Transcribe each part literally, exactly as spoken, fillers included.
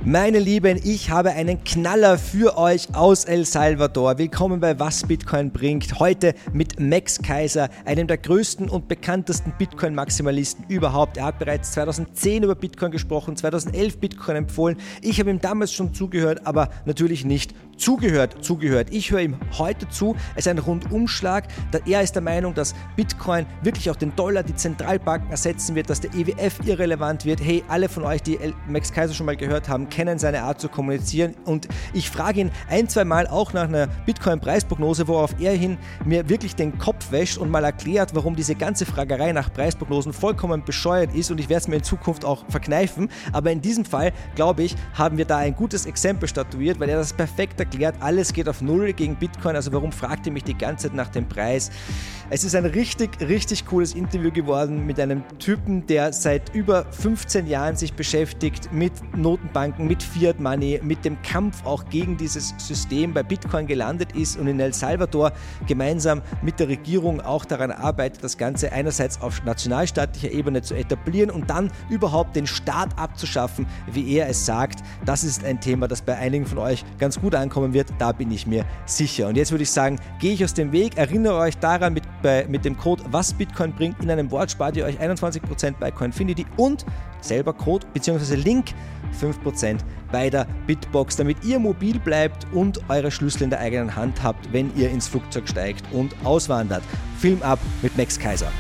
Meine Lieben, ich habe einen Knaller für euch aus El Salvador. Willkommen bei Was Bitcoin bringt. Heute mit Max Keiser, einem der größten und bekanntesten Bitcoin-Maximalisten überhaupt. Er hat bereits zweitausendzehn über Bitcoin gesprochen, zweitausendelf Bitcoin empfohlen. Ich habe ihm damals schon zugehört, aber natürlich nicht zugehört, zugehört. Ich höre ihm heute zu. Es ist ein Rundumschlag. Er ist der Meinung, dass Bitcoin wirklich auch den Dollar, die Zentralbanken ersetzen wird, dass der E W F irrelevant wird. Hey, alle von euch, die Max Keiser schon mal gehört haben, kennen seine Art zu kommunizieren, und ich frage ihn ein, zwei Mal auch nach einer Bitcoin-Preisprognose, worauf er hin mir wirklich den Kopf wäscht und mal erklärt, warum diese ganze Fragerei nach Preisprognosen vollkommen bescheuert ist, und ich werde es mir in Zukunft auch verkneifen, aber in diesem Fall, glaube ich, haben wir da ein gutes Exempel statuiert, weil er das perfekt erklärt. Alles geht auf Null gegen Bitcoin, also warum fragt ihr mich die ganze Zeit nach dem Preis? Es ist ein richtig, richtig cooles Interview geworden mit einem Typen, der seit über fünfzehn Jahren sich beschäftigt mit Notenbanken, mit Fiat Money, mit dem Kampf auch gegen dieses System bei Bitcoin gelandet ist und in El Salvador gemeinsam mit der Regierung auch daran arbeitet, das Ganze einerseits auf nationalstaatlicher Ebene zu etablieren und dann überhaupt den Staat abzuschaffen, wie er es sagt. Das ist ein Thema, das bei einigen von euch ganz gut ankommen wird, da bin ich mir sicher. Und jetzt würde ich sagen, gehe ich aus dem Weg, erinnere euch daran, mit, bei, mit dem Code Was Bitcoin bringt, in einem Wort spart ihr euch einundzwanzig Prozent bei Coinfinity und selber Code bzw. Link fünf Prozent bei der Bitbox, damit ihr mobil bleibt und eure Schlüssel in der eigenen Hand habt, wenn ihr ins Flugzeug steigt und auswandert. Film ab mit Max Keiser.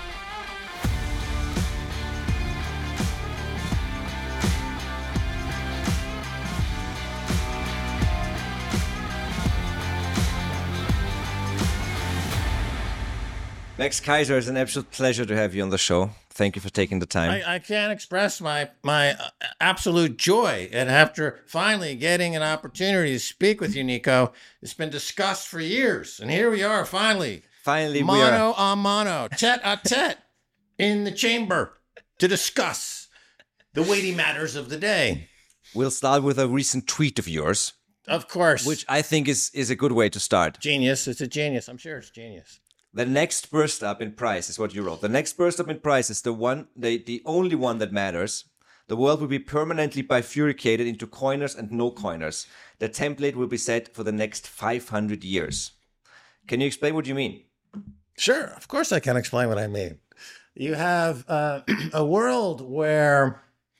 Max Keiser, it's an absolute pleasure to have you on the show. Thank you for taking the time. I, I can't express my my absolute joy at after finally getting an opportunity to speak with you, Nico. It's been discussed for years, and here we are finally. Finally, mono we are a mono, tete-a-tete, in the chamber to discuss the weighty matters of the day. We'll start with a recent tweet of yours. Of course. Which I think is, is a good way to start. Genius. It's a genius. I'm sure it's genius. The next burst up in price is what you wrote. The next burst up in price is the one, the, the only one that matters. The world will be permanently bifurcated into coiners and no coiners. The template will be set for the next five hundred years. Can you explain what you mean? Sure. Of course I can explain what I mean. You have uh, a world where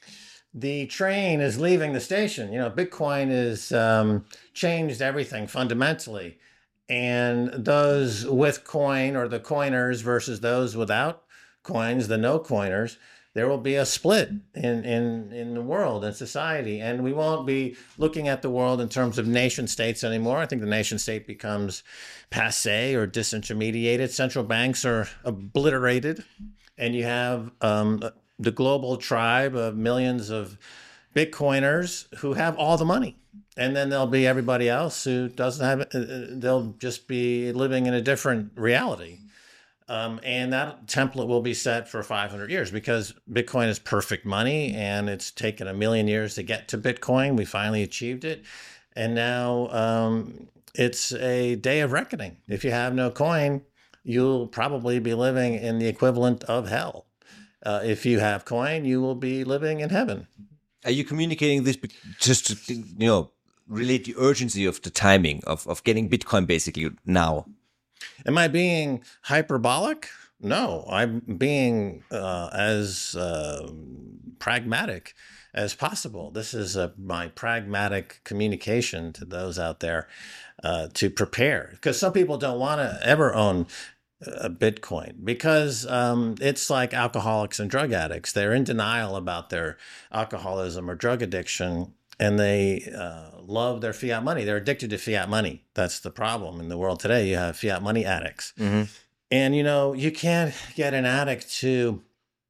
the train is leaving the station. You know, Bitcoin has um, changed everything fundamentally. And those with coin, or the coiners, versus those without coins, the no coiners, there will be a split in, in, in the world and society. And we won't be looking at the world in terms of nation states anymore. I think the nation state becomes passé or disintermediated. Central banks are obliterated. And you have um, the global tribe of millions of Bitcoiners who have all the money. And then there'll be everybody else who doesn't have it. Uh, they'll just be living in a different reality. Um, and that template will be set for five hundred years, because Bitcoin is perfect money, and it's taken a million years to get to Bitcoin. We finally achieved it. And now um, it's a day of reckoning. If you have no coin, you'll probably be living in the equivalent of hell. Uh, if you have coin, you will be living in heaven. Are you communicating this just to, you know, relate the urgency of the timing of, of getting Bitcoin basically now? Am I being hyperbolic? No, I'm being uh, as uh, pragmatic as possible. This is a, my pragmatic communication to those out there uh, to prepare, because some people don't want to ever own a Bitcoin, because um, it's like alcoholics and drug addicts. They're in denial about their alcoholism or drug addiction, and they uh, love their fiat money. They're addicted to fiat money. That's the problem in the world today. You have fiat money addicts. Mm-hmm. And, you know, you can't get an addict to,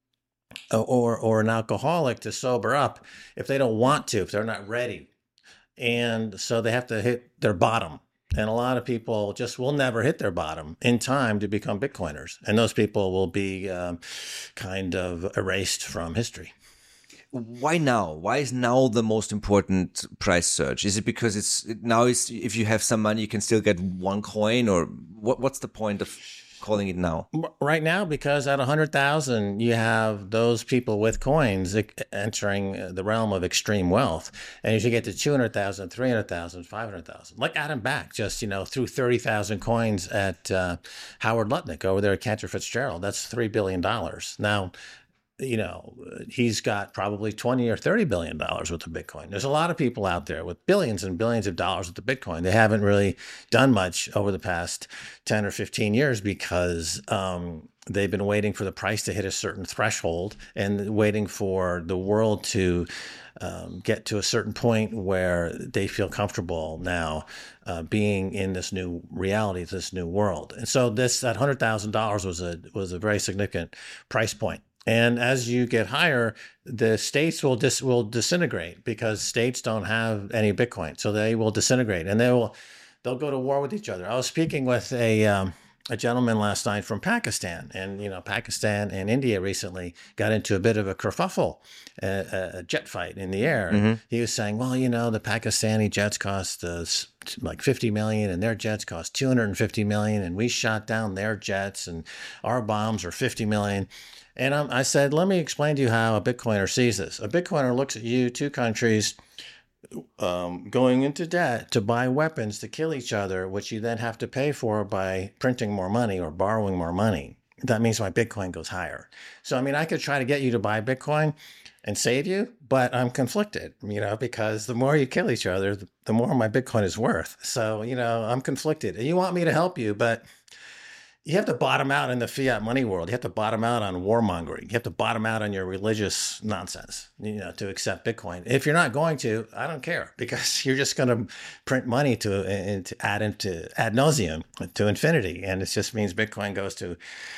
or or an alcoholic to sober up if they don't want to, if they're not ready. And so they have to hit their bottom. And a lot of people just will never hit their bottom in time to become Bitcoiners. And those people will be um, kind of erased from history. Why now? Why is now the most important price surge? Is it because it's now is if you have some money, you can still get one coin, or what? What's the point of calling it now? Right now, because at one hundred thousand, you have those people with coins entering the realm of extreme wealth. And as you get to two hundred thousand, three hundred thousand, five hundred thousand, like Adam Back just, you know, threw thirty thousand coins at uh, Howard Lutnick over there at Cantor Fitzgerald. That's three billion dollars. Now, you know, he's got probably twenty or thirty billion dollars worth of Bitcoin. There's a lot of people out there with billions and billions of dollars worth of Bitcoin. They haven't really done much over the past ten or fifteen years because um, they've been waiting for the price to hit a certain threshold and waiting for the world to um, get to a certain point where they feel comfortable now uh, being in this new reality, this new world. And so this, that one hundred thousand dollars was a, was a very significant price point. And as you get higher, the states will dis will disintegrate because states don't have any Bitcoin, so they will disintegrate and they will they'll go to war with each other. I was speaking with a um, a gentleman last night from Pakistan, and you know Pakistan and India recently got into a bit of a kerfuffle, a, a jet fight in the air. Mm-hmm. He was saying, well, you know, the Pakistani jets cost us like fifty million and their jets cost two hundred fifty million, and we shot down their jets and our bombs are fifty million. And I said, let me explain to you how a Bitcoiner sees this. A Bitcoiner looks at you, two countries um, going into debt to buy weapons to kill each other, which you then have to pay for by printing more money or borrowing more money. That means my Bitcoin goes higher. So, I mean, I could try to get you to buy Bitcoin and save you, but I'm conflicted, you know, because the more you kill each other, the more my Bitcoin is worth. So, you know, I'm conflicted. You want me to help you, but you have to bottom out in the fiat money world. You have to bottom out on warmongering. You have to bottom out on your religious nonsense, you know, to accept Bitcoin. If you're not going to, I don't care, because you're just going to print money to, and to add into ad nauseum to infinity. And it just means Bitcoin goes to,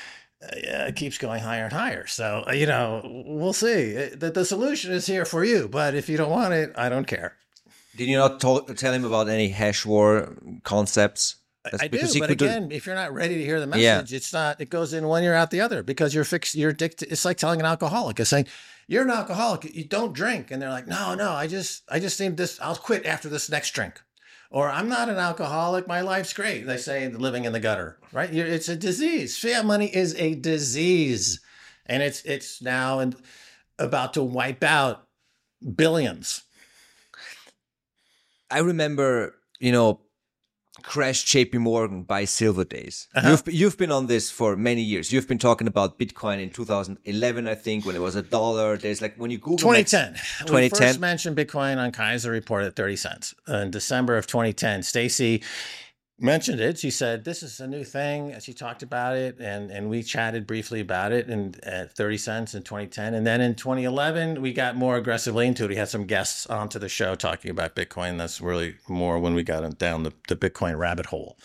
uh, keeps going higher and higher. So, uh, you know, we'll see. The, the solution is here for you, but if you don't want it, I don't care. Did you not talk, tell him about any hash war concepts? That's I do, but again, do... if you're not ready to hear the message, yeah. it's not. It goes in one ear out the other because you're fixed. You're addicted. It's like telling an alcoholic, it's saying you're an alcoholic. You don't drink, and they're like, no, no, I just, I just need this. I'll quit after this next drink, or I'm not an alcoholic. My life's great. They say living in the gutter, right? You're, it's a disease. Fiat money is a disease, and it's it's now and about to wipe out billions. I remember, you know. Crashed J P Morgan by Silver Days. Uh-huh. You've you've been on this for many years. You've been talking about Bitcoin in two thousand eleven, I think, when it was a dollar. There's like when you Google twenty ten. twenty ten. We first mentioned Bitcoin on Kaiser Report at thirty cents in December of twenty ten. Stacy mentioned it. She said, this is a new thing. She talked about it, and, and we chatted briefly about it and at thirty cents in twenty ten. And then in twenty eleven, we got more aggressively into it. We had some guests onto the show talking about Bitcoin. That's really more when we got down the, the Bitcoin rabbit hole.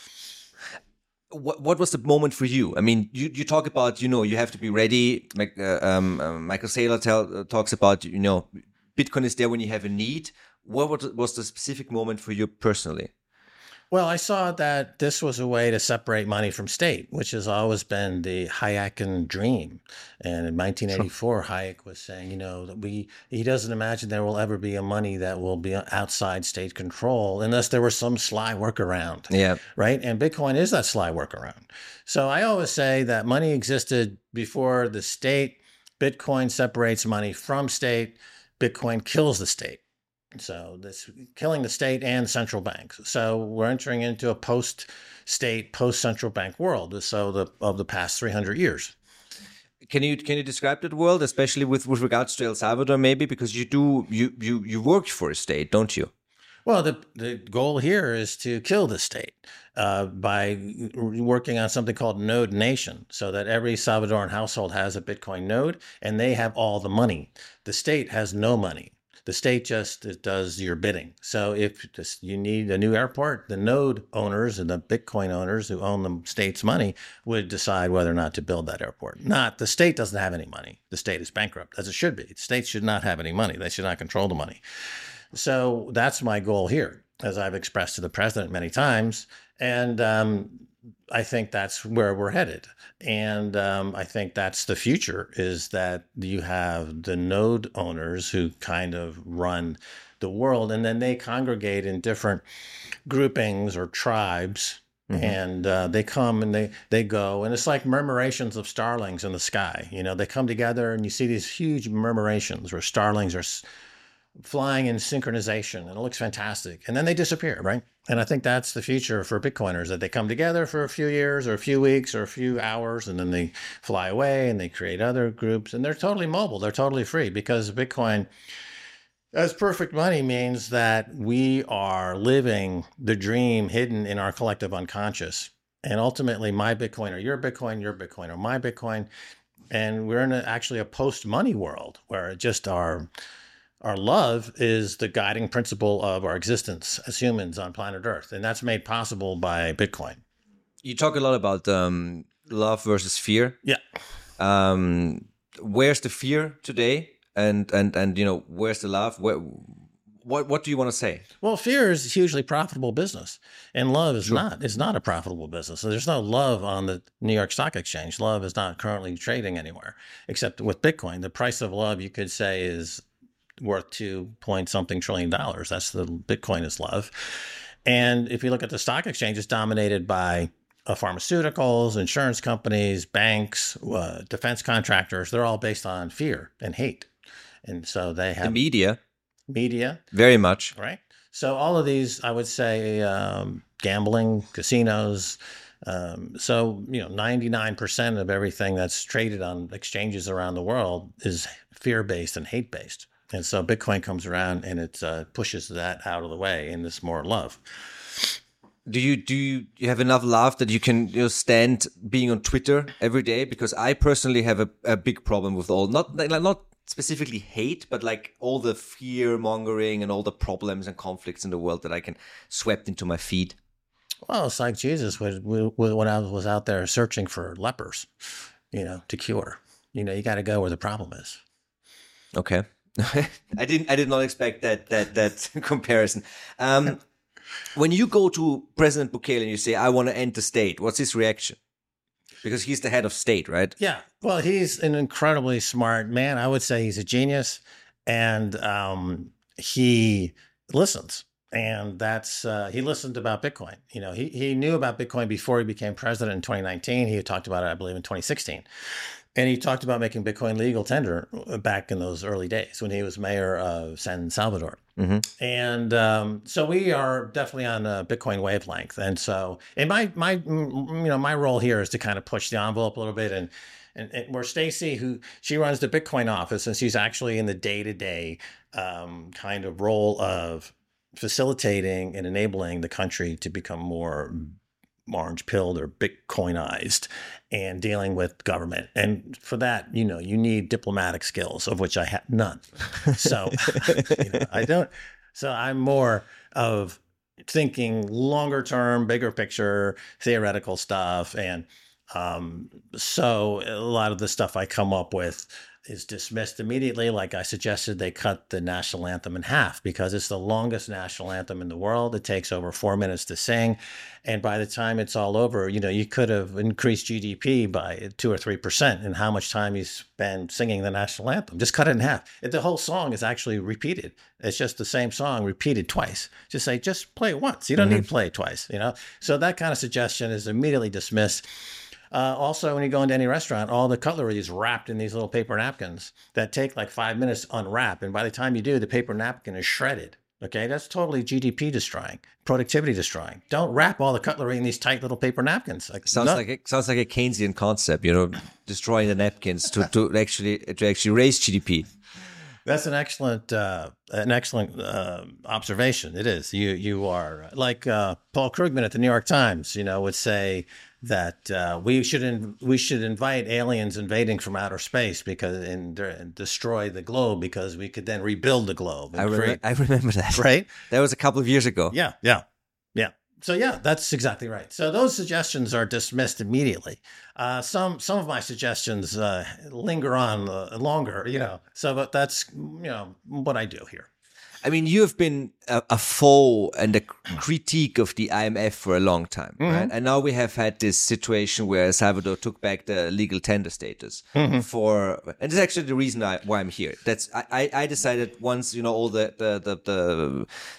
What what was the moment for you? I mean, you, you talk about, you know, you have to be ready. Like, uh, um, uh, Michael Saylor tell, uh, talks about, you know, Bitcoin is there when you have a need. What was, was the specific moment for you personally? Well, I saw that this was a way to separate money from state, which has always been the Hayekian dream. And in nineteen eighty-four, sure. Hayek was saying, you know, that we he doesn't imagine there will ever be a money that will be outside state control unless there was some sly workaround. Yeah. Right. And Bitcoin is that sly workaround. So I always say that money existed before the state. Bitcoin separates money from state. Bitcoin kills the state. So this killing the state and central banks. So we're entering into a post-state, post-central bank world. So the of the past three hundred years. Can you can you describe that world, especially with, with regards to El Salvador, maybe because you do you you you work for a state, don't you? Well, the the goal here is to kill the state uh, by working on something called Node Nation, so that every Salvadoran household has a Bitcoin node and they have all the money. The state has no money. The state just does your bidding. So if you need a new airport, the node owners and the Bitcoin owners who own the state's money would decide whether or not to build that airport. Not the state doesn't have any money. The state is bankrupt, as it should be. The state should not have any money. They should not control the money. So that's my goal here, as I've expressed to the president many times. And um, I think that's where we're headed. And um, I think that's the future, is that you have the node owners who kind of run the world, and then they congregate in different groupings or tribes, Mm-hmm. And uh, they come and they, they go, and it's like murmurations of starlings in the sky. You know, they come together and you see these huge murmurations where starlings are s- flying in synchronization, and it looks fantastic. And then they disappear, right? And I think that's the future for Bitcoiners, that they come together for a few years or a few weeks or a few hours, and then they fly away and they create other groups, and they're totally mobile. They're totally free, because Bitcoin as perfect money means that we are living the dream hidden in our collective unconscious. And ultimately, my Bitcoin or your Bitcoin, your Bitcoin or my Bitcoin. And we're in a, actually a post-money world where just our our love is the guiding principle of our existence as humans on planet Earth. And that's made possible by Bitcoin. You talk a lot about um, love versus fear. Yeah. Um, where's the fear today? And, and, and, you know, where's the love? Where, what, what do you want to say? Well, fear is a hugely profitable business, and love is sure. not. It's not a profitable business. So there's no love on the New York Stock Exchange. Love is not currently trading anywhere, except with Bitcoin. The price of love, you could say, is worth two point something trillion dollars. That's the Bitcoin is love. And if you look at the stock exchange, it's dominated by uh, pharmaceuticals, insurance companies, banks, uh, defense contractors. They're all based on fear and hate. And so they have the media, media, very much, right? So all of these, I would say, um, gambling, casinos. Um, so you know, ninety-nine percent of everything that's traded on exchanges around the world is fear-based and hate-based. And so Bitcoin comes around and it uh, pushes that out of the way, and it's more love. Do you do you, you have enough love that you can you know, stand being on Twitter every day? Because I personally have a, a big problem with all not like not. specifically hate, but like all the fear mongering and all the problems and conflicts in the world that I can swept into my feed. Well, it's like Jesus when, when I was out there searching for lepers, you know, to cure. You know, you got to go where the problem is. Okay, I didn't. I did not expect that that that comparison. Um, when you go to President Bukele and you say, "I want to end the state," what's his reaction? Because he's the head of state, right? Yeah. Well, he's an incredibly smart man. I would say he's a genius, and um, he listens. And that's uh, he listened about Bitcoin. You know, he he knew about Bitcoin before he became president in twenty nineteen. He had talked about it, I believe, in twenty sixteen. And he talked about making Bitcoin legal tender back in those early days when he was mayor of San Salvador. Mm-hmm. And um, so we are definitely on a Bitcoin wavelength. And so, and my my you know my role here is to kind of push the envelope a little bit. And and, and where Stacy, who she runs the Bitcoin office, and she's actually in the day to day kind of role of facilitating and enabling the country to become more orange pilled or Bitcoinized and dealing with government. And for that, you know, you need diplomatic skills, of which I have none. So you know, I don't, so I'm more of thinking longer term, bigger picture, theoretical stuff. And um, so a lot of the stuff I come up with is dismissed immediately. Like I suggested, they cut the national anthem in half because it's the longest national anthem in the world. It takes over four minutes to sing. And by the time it's all over, you know, you could have increased G D P by two or three percent in how much time you spend singing the national anthem. Just cut it in half. The whole song is actually repeated. It's just the same song repeated twice. Just say, just play it once. You don't mm-hmm. need to play it twice, you know? So that kind of suggestion is immediately dismissed. Uh, also, when you go into any restaurant, all the cutlery is wrapped in these little paper napkins that take like five minutes to unwrap. And by the time you do, the paper napkin is shredded. Okay, that's totally G D P destroying, productivity destroying. Don't wrap all the cutlery in these tight little paper napkins. Like, sounds no. like a, sounds like a Keynesian concept, you know, destroying the napkins to, to actually to actually raise G D P. That's an excellent uh, an excellent uh, observation. It is. You you are like uh, Paul Krugman at the New York Times. You know, would say that uh, we should in, we should invite aliens invading from outer space because and, and destroy the globe because we could then rebuild the globe. I, re- I remember that. Right, that was a couple of years ago. Yeah, yeah, yeah. So yeah, that's exactly right. So those suggestions are dismissed immediately. Uh, some some of my suggestions uh, linger on uh, longer. You know, so but that's you know what I do here. I mean, you have been a, a foe and a critique of the I M F for a long time, mm-hmm. right? And now we have had this situation where El Salvador took back the legal tender status mm-hmm. for, and it's actually the reason I, why I'm here. That's I, I decided once you know all the the the the, the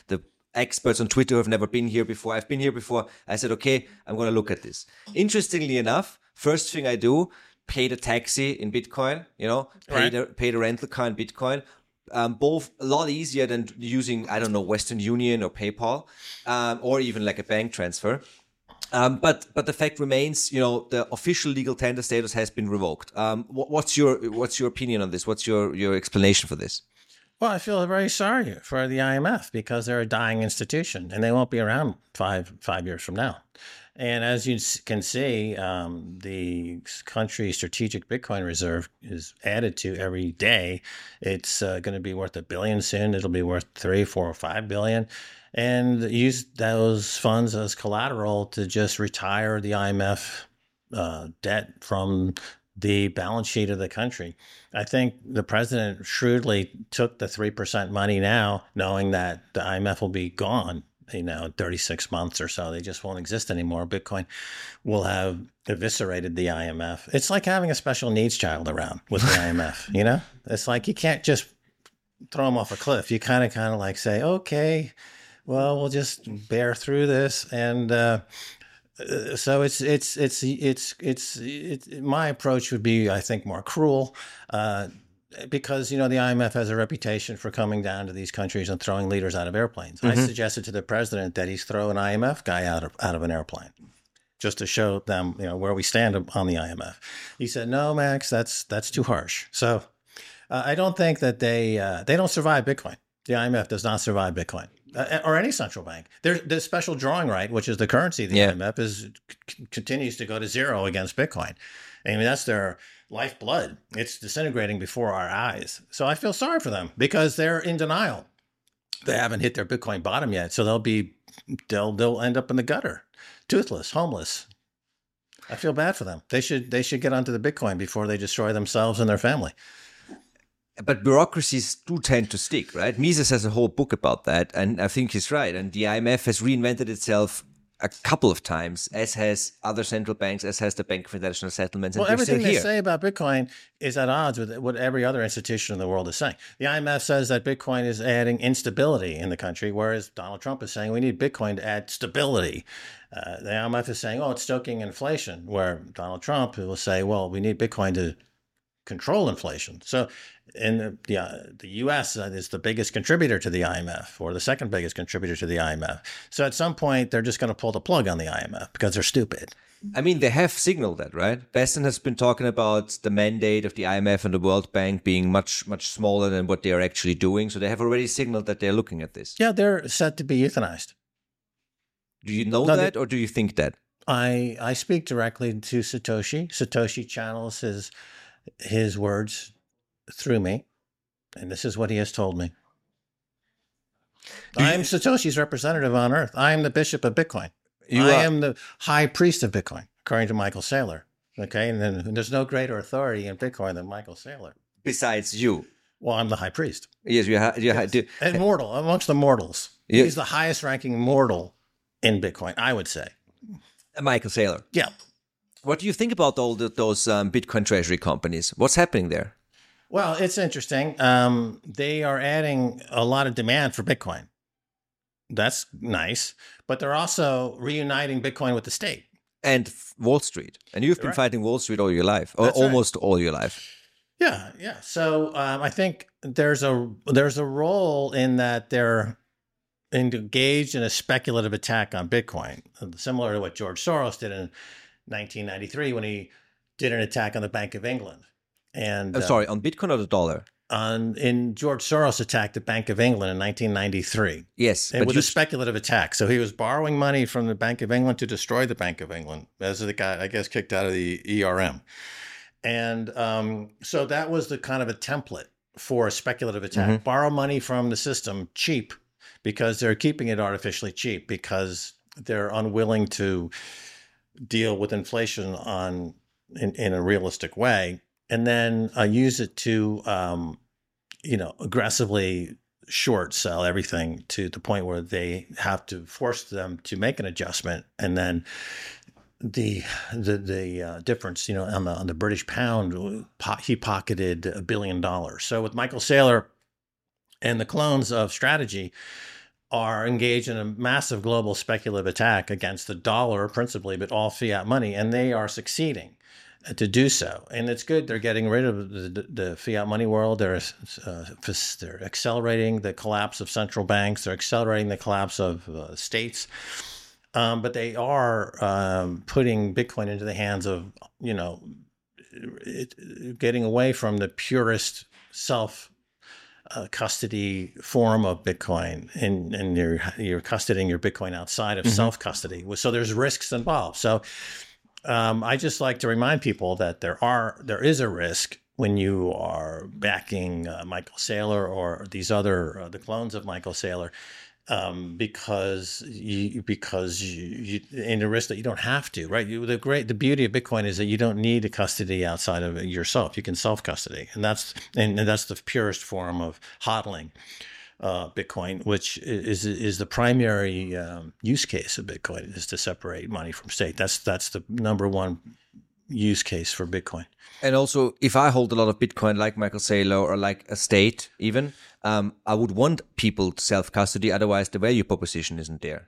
experts on Twitter who have never been here before. I've been here before. I said, okay, I'm going to look at this. Interestingly enough, first thing I do, pay the taxi in Bitcoin, you know, pay right. the pay the rental car in Bitcoin. Um, both a lot easier than using, I don't know, Western Union or PayPal, um, or even like a bank transfer. Um, but but the fact remains, you know, the official legal tender status has been revoked. Um, what, what's your what's your opinion on this? What's your your explanation for this? Well, I feel very sorry for the I M F because they're a dying institution and they won't be around five five years from now. And as you can see, um, the country's strategic Bitcoin reserve is added to every day. It's uh, going to be worth a billion soon. It'll be worth three, four, or five billion. And use those funds as collateral to just retire the I M F uh, debt from the balance sheet of the country. I think the president shrewdly took the three percent money now, knowing that the I M F will be gone, you know, thirty-six months or so. They just won't exist anymore. Bitcoin will have eviscerated the I M F. It's like having a special needs child around with the I M F, you know? It's like you can't just throw them off a cliff. You kind of, kind of like say, okay, well, we'll just bear through this. And uh, so it's, it's, it's, it's, it's, it's, my approach would be, I think, more cruel. Uh, Because, you know, the I M F has a reputation for coming down to these countries and throwing leaders out of airplanes. Mm-hmm. I suggested to the president that he's throw an I M F guy out of out of an airplane just to show them, you know, where we stand on the I M F. He said, no, Max, that's that's too harsh. So uh, I don't think that they uh, they don't survive Bitcoin. The I M F does not survive Bitcoin uh, or any central bank. Their, their special drawing right, which is the currency of the yeah. I M F, is c- continues to go to zero against Bitcoin. I mean, that's their lifeblood. It's disintegrating before our eyes. So I feel sorry for them because they're in denial. They haven't hit their Bitcoin bottom yet. So they'll be, they'll, they'll end up in the gutter, toothless, homeless. I feel bad for them. They should, they should get onto the Bitcoin before they destroy themselves and their family. But bureaucracies do tend to stick, right? Mises has a whole book about that. And I think he's right. And the I M F has reinvented itself a couple of times, as has other central banks, as has the Bank for International Settlements. And well, everything they say about Bitcoin is at odds with what every other institution in the world is saying. The I M F says that Bitcoin is adding instability in the country, whereas Donald Trump is saying we need Bitcoin to add stability. Uh, the I M F is saying, oh, it's stoking inflation, where Donald Trump will say, well, we need Bitcoin to control inflation. So in the, the, uh, the U S uh, is the biggest contributor to the I M F, or the second biggest contributor to the I M F. So at some point, they're just going to pull the plug on the I M F because they're stupid. I mean, they have signaled that, right? Besson has been talking about the mandate of the I M F and the World Bank being much, much smaller than what they are actually doing. So they have already signaled that they're looking at this. Yeah, they're set to be euthanized. Do you know no, that, they, or do you think that? I I speak directly to Satoshi. Satoshi channels his his words through me, and this is what he has told me. I am Satoshi's representative on Earth. I am the bishop of Bitcoin. You I are. am the high priest of Bitcoin, according to Michael Saylor. Okay, and then there's no greater authority in Bitcoin than Michael Saylor. Besides you. Well, I'm the high priest. Yes, you have. You yes. And mortal, amongst the mortals. Yeah. He's the highest ranking mortal in Bitcoin, I would say. Michael Saylor. Yeah. What do you think about all the, those um, Bitcoin treasury companies? What's happening there? Well, it's interesting. Um, they are adding a lot of demand for Bitcoin. That's nice. But they're also reuniting Bitcoin with the state. And Wall Street. And you've been right. fighting Wall Street all your life, or That's almost right. all your life. Yeah, yeah. So um, I think there's a there's a role in that they're engaged in a speculative attack on Bitcoin, similar to what George Soros did in nineteen ninety-three when he did an attack on the Bank of England. And I'm sorry, uh, on Bitcoin or the dollar? On in George Soros attacked the Bank of England in nineteen ninety-three. Yes, it was a speculative attack. So he was borrowing money from the Bank of England to destroy the Bank of England, as the guy, I guess, kicked out of the E R M. And um, so that was the kind of a template for a speculative attack. Mm-hmm. Borrow money from the system cheap because they're keeping it artificially cheap because they're unwilling to deal with inflation on in, in a realistic way. And then uh, use it to, um, you know, aggressively short sell everything to the point where they have to force them to make an adjustment. And then the the the uh, difference, you know, on the on the British pound, he pocketed a billion dollars. So with Michael Saylor and the clones of Strategy, are engaged in a massive global speculative attack against the dollar principally, but all fiat money, and they are succeeding to do so. And it's good. They're getting rid of the, the fiat money world. They're, uh, they're accelerating the collapse of central banks. They're accelerating the collapse of uh, states. Um, but they are um, putting Bitcoin into the hands of, you know, it, getting away from the purest self Uh, custody form of Bitcoin, and, and you're, you're custodying your Bitcoin outside of mm-hmm. self-custody. So there's risks involved. So um, I just like to remind people that there are there is a risk when you are backing uh, Michael Saylor or these other uh, the clones of Michael Saylor, um, because you because you, you in a risk that you don't have to, right? You, the great the beauty of Bitcoin is that you don't need a custody outside of yourself. You can self-custody, and that's and, and that's the purest form of hodling uh, Bitcoin, which is is the primary um, use case of Bitcoin, is to separate money from state. That's that's the number one use case for Bitcoin. And also, if I hold a lot of Bitcoin, like Michael Saylor or like a state even, um, I would want people to self-custody. Otherwise, the value proposition isn't there.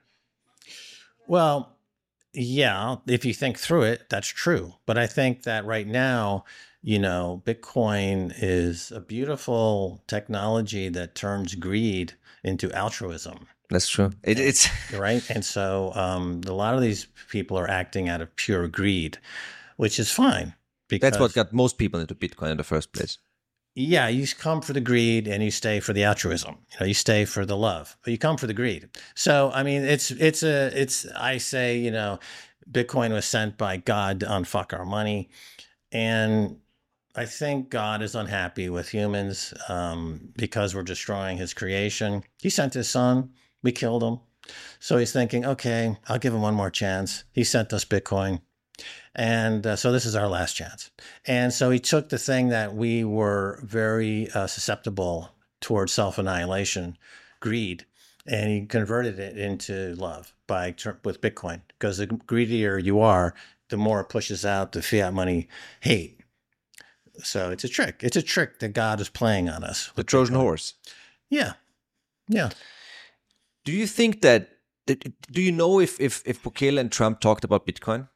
Well, yeah, if you think through it, that's true. But I think that right now, you know, Bitcoin is a beautiful technology that turns greed into altruism. That's true. It, it's right. And so um, a lot of these people are acting out of pure greed, which is fine. Because, that's what got most people into Bitcoin in the first place. Yeah, you come for the greed and you stay for the altruism. You know, you stay for the love, but you come for the greed. So, I mean, it's it's a it's. I say, you know, Bitcoin was sent by God to unfuck our money, and I think God is unhappy with humans um, because we're destroying His creation. He sent His Son. We killed him. So he's thinking, okay, I'll give him one more chance. He sent us Bitcoin. And uh, so this is our last chance. And so he took the thing that we were very uh, susceptible towards self-annihilation, greed, and he converted it into love by with Bitcoin. Because the greedier you are, the more it pushes out the fiat money hate. So it's a trick. It's a trick that God is playing on us. The Trojan horse. Yeah. Yeah. Do you think that, do you know if, if, if Bukele and Trump talked about Bitcoin?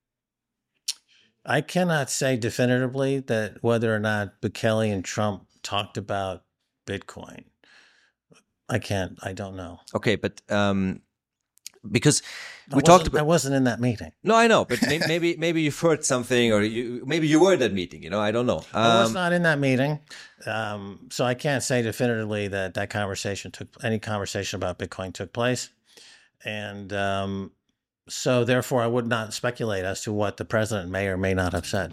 I cannot say definitively that whether or not Bukele and Trump talked about Bitcoin. I can't, I don't know. Okay, but um, because we I talked about... I wasn't in that meeting. No, I know, but maybe maybe, maybe you've heard something, or you, maybe you were in that meeting, you know, I don't know. Um, I was not in that meeting, um, so I can't say definitively that that conversation took, any conversation about Bitcoin took place. And um, so therefore I would not speculate as to what the president may or may not have said.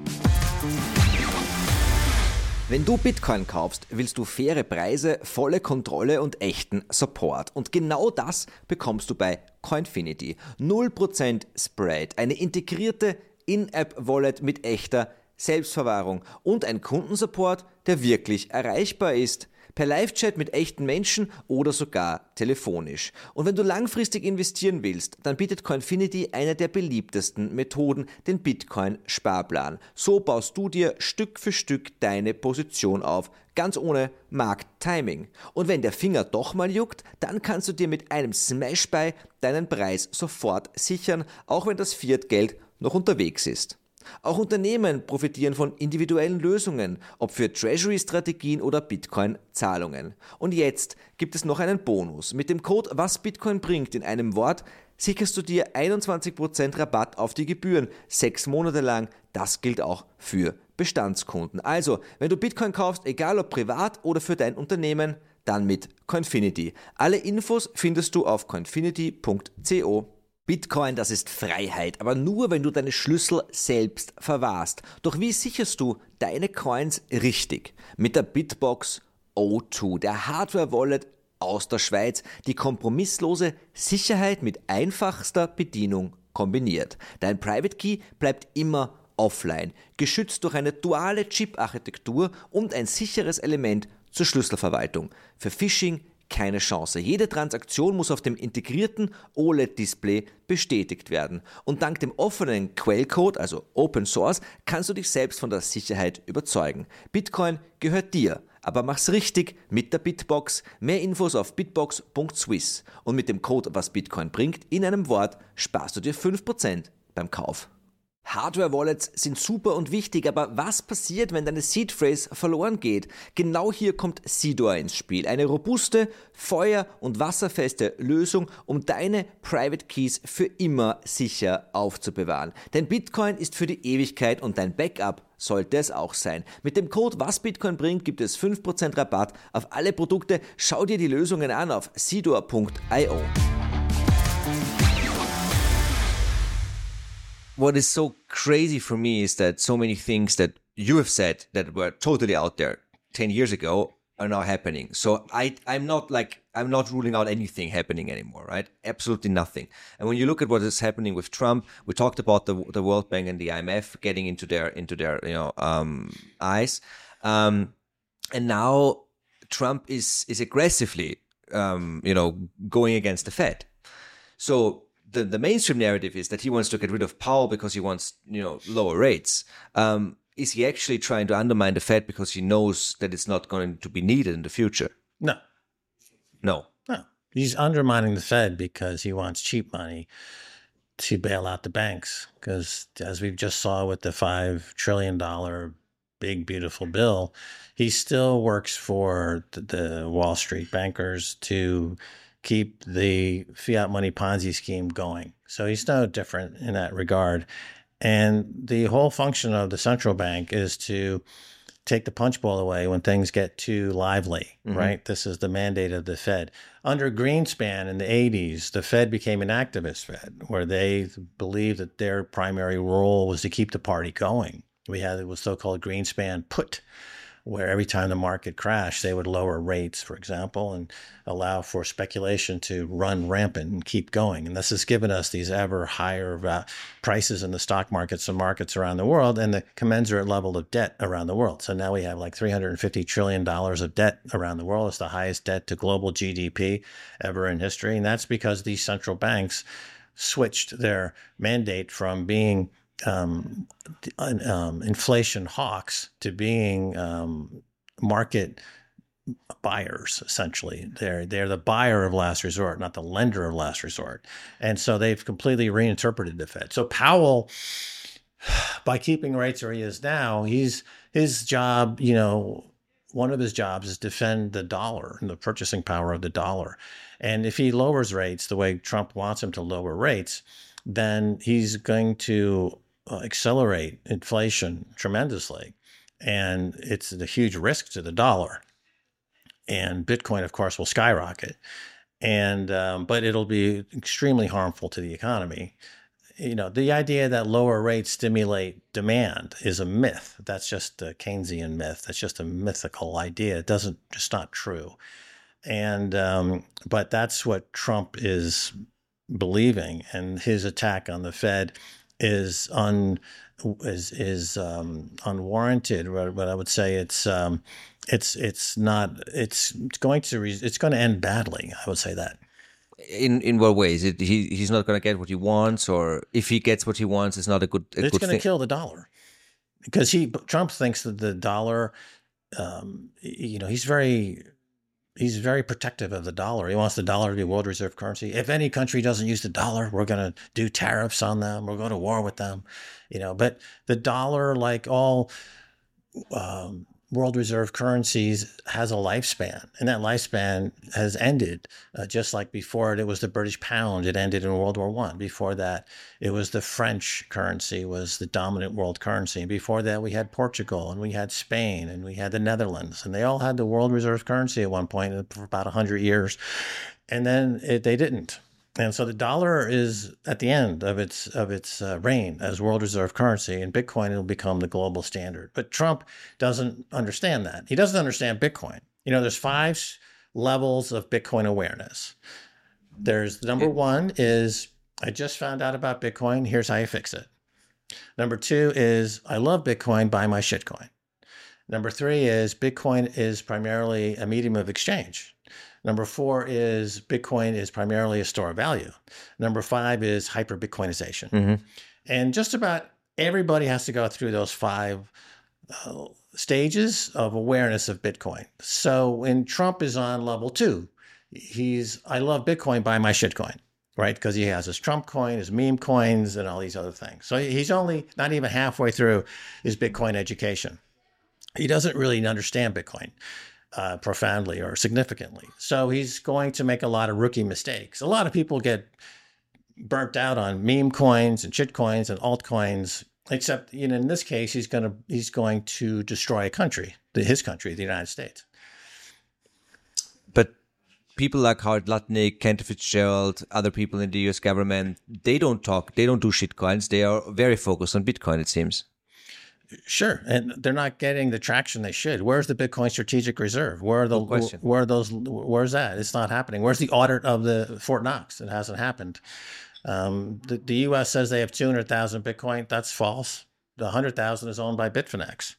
Wenn du Bitcoin kaufst, willst du faire Preise, volle Kontrolle und echten Support. Und genau das bekommst du bei Coinfinity. null Prozent Spread, eine integrierte In-App-Wallet mit echter Selbstverwahrung und ein Kundensupport, der wirklich erreichbar ist. Per Live-Chat mit echten Menschen oder sogar telefonisch. Und wenn du langfristig investieren willst, dann bietet Coinfinity eine der beliebtesten Methoden, den Bitcoin-Sparplan. So baust du dir Stück für Stück deine Position auf, ganz ohne Markttiming. Und wenn der Finger doch mal juckt, dann kannst du dir mit einem Smash-Buy deinen Preis sofort sichern, auch wenn das Fiat-Geld noch unterwegs ist. Auch Unternehmen profitieren von individuellen Lösungen, ob für Treasury-Strategien oder Bitcoin-Zahlungen. Und jetzt gibt es noch einen Bonus. Mit dem Code Was Bitcoin bringt in einem Wort sicherst du dir einundzwanzig Prozent Rabatt auf die Gebühren, sechs Monate lang. Das gilt auch für Bestandskunden. Also, wenn du Bitcoin kaufst, egal ob privat oder für dein Unternehmen, dann mit Coinfinity. Alle Infos findest du auf coinfinity punkt co. Bitcoin, das ist Freiheit, aber nur, wenn du deine Schlüssel selbst verwahrst. Doch wie sicherst du deine Coins richtig? Mit der Bitbox O zwei, der Hardware-Wallet aus der Schweiz, die kompromisslose Sicherheit mit einfachster Bedienung kombiniert. Dein Private Key bleibt immer offline, geschützt durch eine duale Chip-Architektur und ein sicheres Element zur Schlüsselverwaltung. Für Phishing keine Chance. Jede Transaktion muss auf dem integrierten O L E D-Display bestätigt werden. Und dank dem offenen Quellcode, also Open Source, kannst du dich selbst von der Sicherheit überzeugen. Bitcoin gehört dir. Aber mach's richtig mit der Bitbox. Mehr Infos auf bitbox punkt swiss. Und mit dem Code Was Bitcoin bringt, in einem Wort, sparst du dir fünf Prozent beim Kauf. Hardware-Wallets sind super und wichtig, aber was passiert, wenn deine Seed-Phrase verloren geht? Genau hier kommt Seedor ins Spiel. Eine robuste, feuer- und wasserfeste Lösung, um deine Private Keys für immer sicher aufzubewahren. Denn Bitcoin ist für die Ewigkeit und dein Backup sollte es auch sein. Mit dem Code Was Bitcoin bringt gibt es fünf Prozent Rabatt auf alle Produkte. Schau dir die Lösungen an auf seedor punkt io. What is so crazy for me is that so many things that you have said that were totally out there ten years ago are now happening. So I, I'm not like, I'm not ruling out anything happening anymore, right? Absolutely nothing. And when you look at what is happening with Trump, we talked about the the World Bank and the I M F getting into their, into their, you know, um, eyes. Um, and now Trump is, is aggressively, um, you know, going against the Fed. So, The, the mainstream narrative is that he wants to get rid of Powell because he wants, you know, lower rates. Um, is he actually trying to undermine the Fed because he knows that it's not going to be needed in the future? No. No. No. He's undermining the Fed because he wants cheap money to bail out the banks. Because as we just saw with the five trillion dollars big, beautiful bill, he still works for the, the Wall Street bankers to keep the fiat money Ponzi scheme going. So he's no different in that regard. And the whole function of the central bank is to take the punch bowl away when things get too lively, mm-hmm. right? This is the mandate of the Fed. Under Greenspan in the eighties, the Fed became an activist Fed, where they believed that their primary role was to keep the party going. We had the so-called Greenspan put, where every time the market crashed, they would lower rates, for example, and allow for speculation to run rampant and keep going. And this has given us these ever higher uh, prices in the stock markets and markets around the world and the commensurate level of debt around the world. So now we have like three hundred fifty trillion dollars of debt around the world. It's the highest debt to global G D P ever in history. And that's because these central banks switched their mandate from being Um, um, inflation hawks to being um, market buyers. Essentially, they're they're the buyer of last resort, not the lender of last resort, and so they've completely reinterpreted the Fed. So Powell, by keeping rates where he is now, he's his job. You know, one of his jobs is defend the dollar and the purchasing power of the dollar. And if he lowers rates the way Trump wants him to lower rates, then he's going to accelerate inflation tremendously. And it's a huge risk to the dollar. And Bitcoin, of course, will skyrocket. And um, but it'll be extremely harmful to the economy. You know, the idea that lower rates stimulate demand is a myth. That's just a Keynesian myth. That's just a mythical idea. It doesn't, just not true. And um, but that's what Trump is believing, and his attack on the Fed is un is is um, unwarranted. But I would say it's um, it's it's not it's it's going to re- it's going to end badly. I would say that. In in what ways? It, he he's not going to get what he wants, or if he gets what he wants, it's not a good. A it's good going to thing. kill the dollar, because he Trump thinks that the dollar, um, you know, he's very. He's very protective of the dollar. He wants the dollar to be world reserve currency. If any country doesn't use the dollar, we're going to do tariffs on them. We'll go to war with them, you know. But the dollar, like all um, world reserve currencies, has a lifespan, and that lifespan has ended. Uh, just like before it, it was the British pound. It ended in World War One. Before that, it was the French currency was the dominant world currency. And before that, we had Portugal, and we had Spain, and we had the Netherlands, and they all had the world reserve currency at one point for about a hundred years, and then it, they didn't. And so the dollar is at the end of its of its uh, reign as world reserve currency, and Bitcoin will become the global standard. But Trump doesn't understand that. He doesn't understand Bitcoin. You know, there's five levels of Bitcoin awareness. There's number one is, I just found out about Bitcoin. Here's how you fix it. Number two is, I love Bitcoin, buy my shitcoin. Number three is, Bitcoin is primarily a medium of exchange. Number four is, Bitcoin is primarily a store of value. Number five is hyper Bitcoinization. Mm-hmm. And just about everybody has to go through those five uh, stages of awareness of Bitcoin. So when Trump is on level two, he's, I love Bitcoin, buy my shitcoin, right? Because he has his Trump coin, his meme coins, and all these other things. So he's only not even halfway through his Bitcoin education. He doesn't really understand Bitcoin uh, profoundly or significantly. So he's going to make a lot of rookie mistakes. A lot of people get burnt out on meme coins and shit coins and altcoins. Except, you know, in this case, he's going to he's going to destroy a country, his country, the United States. But people like Howard Lutnick, Cantor Fitzgerald, other people in the U S government, they don't talk, they don't do shitcoins. They are very focused on Bitcoin, it seems. Sure, and they're not getting the traction they should. Where's the Bitcoin Strategic Reserve? Where are the where are those? Where's that? It's not happening. Where's the audit of the Fort Knox? It hasn't happened. Um, the, the U S says they have two hundred thousand Bitcoin. That's false. The one hundred thousand is owned by Bitfinex.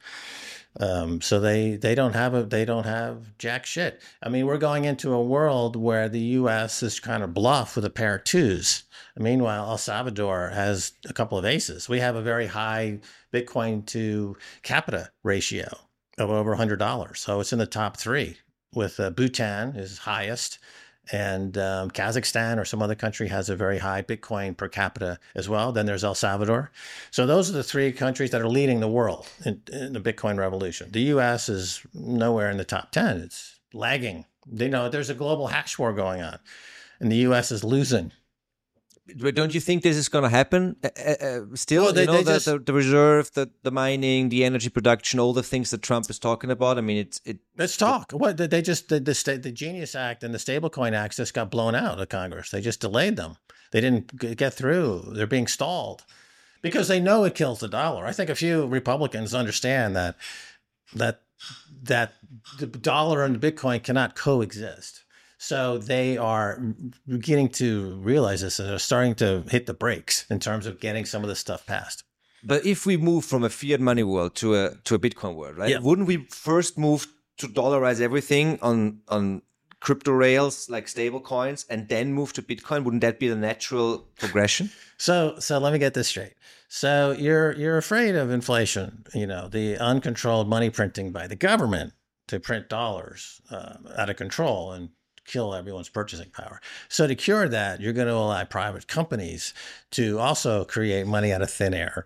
Um, so they, they don't have a, they don't have jack shit. I mean, we're going into a world where the U S is kind of bluff with a pair of twos. Meanwhile, El Salvador has a couple of aces. We have a very high Bitcoin to capita ratio of over one hundred dollars. So it's in the top three, with uh, Bhutan is highest. And um, Kazakhstan or some other country has a very high Bitcoin per capita as well. Then there's El Salvador. So those are the three countries that are leading the world in, in the Bitcoin revolution. The U S is nowhere in the top ten. It's lagging. They know there's a global hash war going on, and the U S is losing. But don't you think this is going to happen uh, uh, still? Well, they, you know, they the, just, the, the reserve, the, the mining, the energy production, all the things that Trump is talking about. I mean, it's it. Let's talk. What they just the the, state, the Genius Act and the Stablecoin Act just got blown out of Congress. They just delayed them. They didn't get through. They're being stalled because they know it kills the dollar. I think a few Republicans understand that that that the dollar and the Bitcoin cannot coexist. So they are beginning to realize this and they're starting to hit the brakes in terms of getting some of this stuff passed. But if we move from a fiat money world to a to a Bitcoin world, right? Yeah. Wouldn't we first move to dollarize everything on on crypto rails like stable coins and then move to Bitcoin? Wouldn't that be the natural progression? So so let me get this straight. So you're you're afraid of inflation, you know, the uncontrolled money printing by the government to print dollars uh, out of control and kill everyone's purchasing power. So to cure that, you're going to allow private companies to also create money out of thin air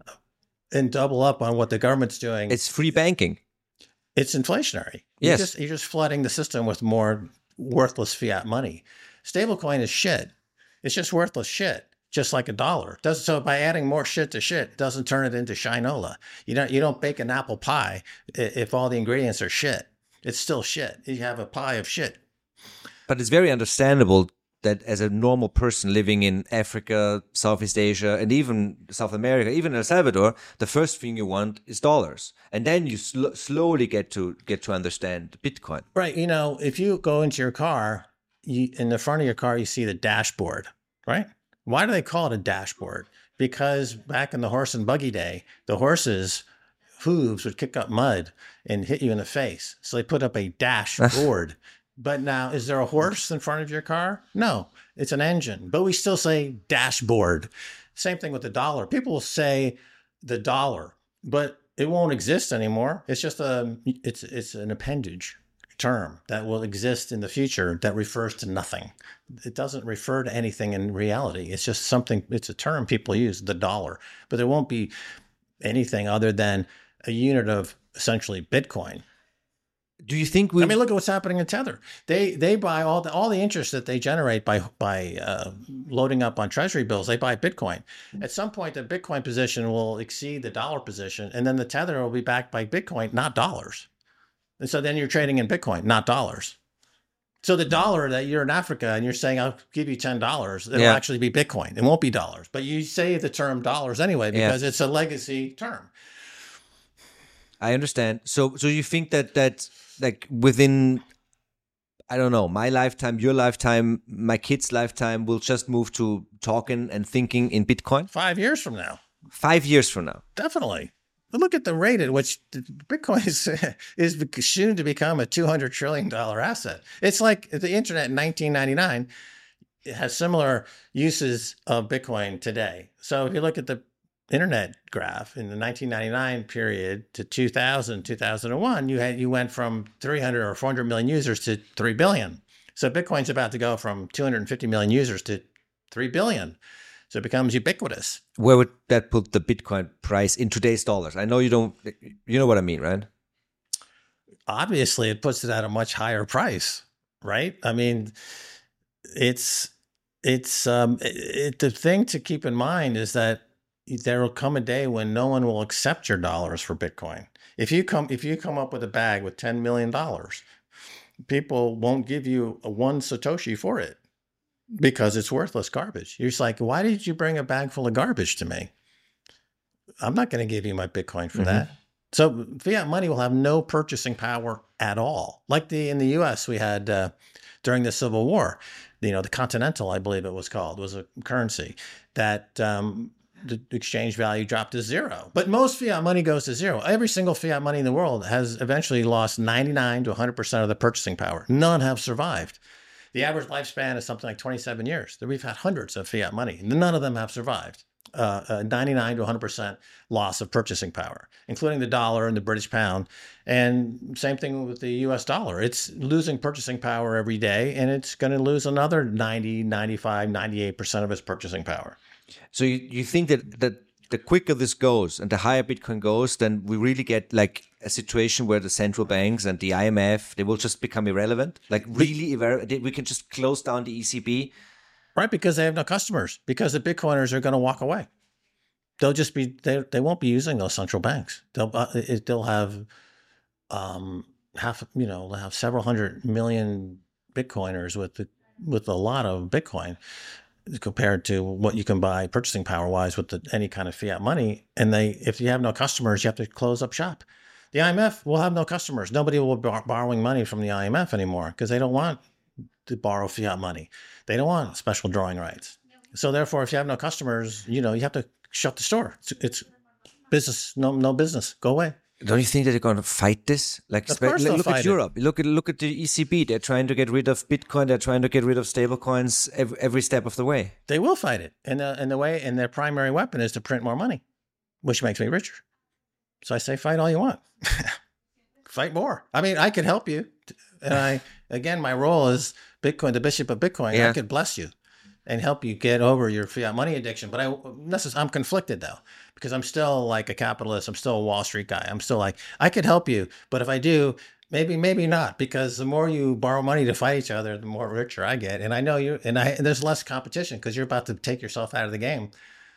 and double up on what the government's doing. It's free banking. It's inflationary. Yes. You're just, you're just flooding the system with more worthless fiat money. Stablecoin is shit. It's just worthless shit, just like a dollar. It doesn't, so by adding more shit to shit, it doesn't turn it into shinola. You don't, you don't bake an apple pie if all the ingredients are shit. It's still shit. You have a pie of shit. But it's very understandable that as a normal person living in Africa, Southeast Asia, and even South America, even El Salvador, the first thing you want is dollars. And then you sl- slowly get to get to understand Bitcoin. Right. You know, if you go into your car, you, in the front of your car, you see the dashboard, right? Why do they call it a dashboard? Because back in the horse and buggy day, the horses' hooves would kick up mud and hit you in the face. So they put up a dashboard. But now, is there a horse in front of your car? No, it's an engine. But we still say dashboard. Same thing with the dollar. People will say the dollar, but it won't exist anymore. It's just a, it's it's an appendage term that will exist in the future that refers to nothing. It doesn't refer to anything in reality. It's just something, it's a term people use, the dollar. But there won't be anything other than a unit of essentially Bitcoin. Do you think we? I mean, look at what's happening in Tether. They they buy all the all the interest that they generate by by uh, loading up on Treasury bills. They buy Bitcoin. At some point, the Bitcoin position will exceed the dollar position, and then the Tether will be backed by Bitcoin, not dollars. And so then you're trading in Bitcoin, not dollars. So the dollar that you're in Africa and you're saying, I'll give you ten dollars, it'll Yeah. actually be Bitcoin. It won't be dollars. But you say the term dollars anyway because Yeah. it's a legacy term. I understand. So, so you think that that like within, I don't know, my lifetime, your lifetime, my kids' lifetime, we'll just move to talking and thinking in Bitcoin Five years from now. five years from now. Definitely. But look at the rate at which Bitcoin is, is soon to become a two hundred trillion dollars asset. It's like the internet in nineteen ninety-nine. It has similar uses of Bitcoin today. So if you look at the internet graph in the nineteen ninety-nine period to two thousand, two thousand one, you had you went from three hundred or four hundred million users to three billion. So Bitcoin's about to go from two hundred fifty million users to three billion. So it becomes ubiquitous. Where would that put the Bitcoin price in today's dollars? I know you don't, you know what I mean, right? Obviously, it puts it at a much higher price, right? I mean, it's it's um, it, the thing to keep in mind is that there will come a day when no one will accept your dollars for Bitcoin. If you come if you come up with a bag with ten million dollars, people won't give you a one Satoshi for it because it's worthless garbage. You're just like, why did you bring a bag full of garbage to me? I'm not going to give you my Bitcoin for mm-hmm. that. So fiat money will have no purchasing power at all. Like the in the U S we had uh, during the Civil War, you know, the Continental, I believe it was called, was a currency that um, the exchange value dropped to zero. But most fiat money goes to zero. Every single fiat money in the world has eventually lost ninety-nine to one hundred percent of the purchasing power. None have survived. The average lifespan is something like twenty-seven years. We've had hundreds of fiat money. None of them have survived. Uh, uh, ninety-nine to one hundred percent loss of purchasing power, including the dollar and the British pound. And same thing with the U S dollar. It's losing purchasing power every day, and it's going to lose another ninety, ninety-five, ninety-eight percent of its purchasing power. So you, you think that, that the quicker this goes and the higher Bitcoin goes, then we really get like a situation where the central banks and the I M F, they will just become irrelevant? Like really, irre- we can just close down the E C B? Right, because they have no customers, because the Bitcoiners are going to walk away. They'll just be, they they won't be using those central banks. They'll uh, it, they'll have um half, you know, they'll have several hundred million Bitcoiners with the, with a lot of Bitcoin compared to what you can buy purchasing power wise with the, any kind of fiat money. And they, if you have no customers, you have to close up shop. The I M F will have no customers. Nobody will be borrowing money from the I M F anymore because they don't want to borrow fiat money. They don't want special drawing rights. So therefore, if you have no customers, you know, you have to shut the store. It's, it's business, no no business. Go away. Don't you think that they're going to fight this? Like, of course look, look fight at Europe. It. Look at look at the E C B. They're trying to get rid of Bitcoin. They're trying to get rid of stablecoins every, every step of the way. They will fight it, and uh, and the way and their primary weapon is to print more money, which makes me richer. So I say, fight all you want. Fight more. I mean, I could help you, and I again, my role is Bitcoin, the bishop of Bitcoin. Yeah. I could bless you and help you get over your fiat money addiction. But I, I'm conflicted though, because I'm still like a capitalist. I'm still a Wall Street guy. I'm still like, I could help you, but if I do, maybe, maybe not, because the more you borrow money to fight each other, the more richer I get. And I know you, and I, and there's less competition because you're about to take yourself out of the game.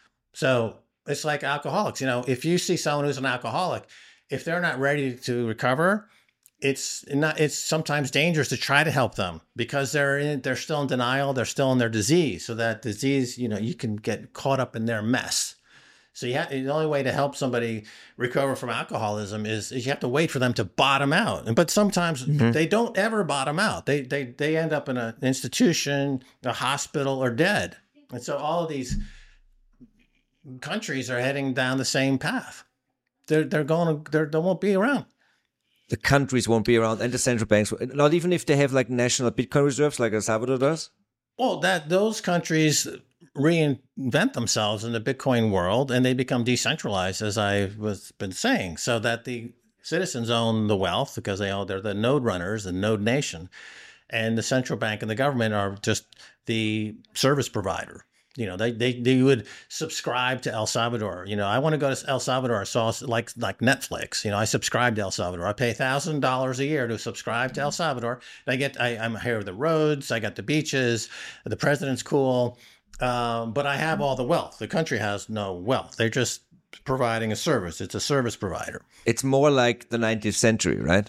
So it's like alcoholics. You know, if you see someone who's an alcoholic, if they're not ready to recover, it's not, it's sometimes dangerous to try to help them because they're in, they're still in denial. They're still in their disease. So that disease, you know, you can get caught up in their mess. So you have, the only way to help somebody recover from alcoholism is, is you have to wait for them to bottom out. But sometimes mm-hmm. they don't ever bottom out. They, they, they end up in an institution, a hospital, or dead. And so all of these countries are heading down the same path. They're, they're going to, they're, they won't be around. The countries won't be around, and the central banks, not even if they have like national Bitcoin reserves like El Salvador does? Well, that those countries reinvent themselves in the Bitcoin world, and they become decentralized, as I was been saying, so that the citizens own the wealth because they own, they're the node runners, the node nation, and the central bank and the government are just the service provider. You know, they, they they would subscribe to El Salvador. You know, I want to go to El Salvador. I saw like like Netflix. You know, I subscribe to El Salvador. I pay a thousand dollars a year to subscribe to El Salvador. And I get I, I'm here with the roads. I got the beaches. The president's cool, um, but I have all the wealth. The country has no wealth. They're just providing a service. It's a service provider. It's more like the nineteenth century, right?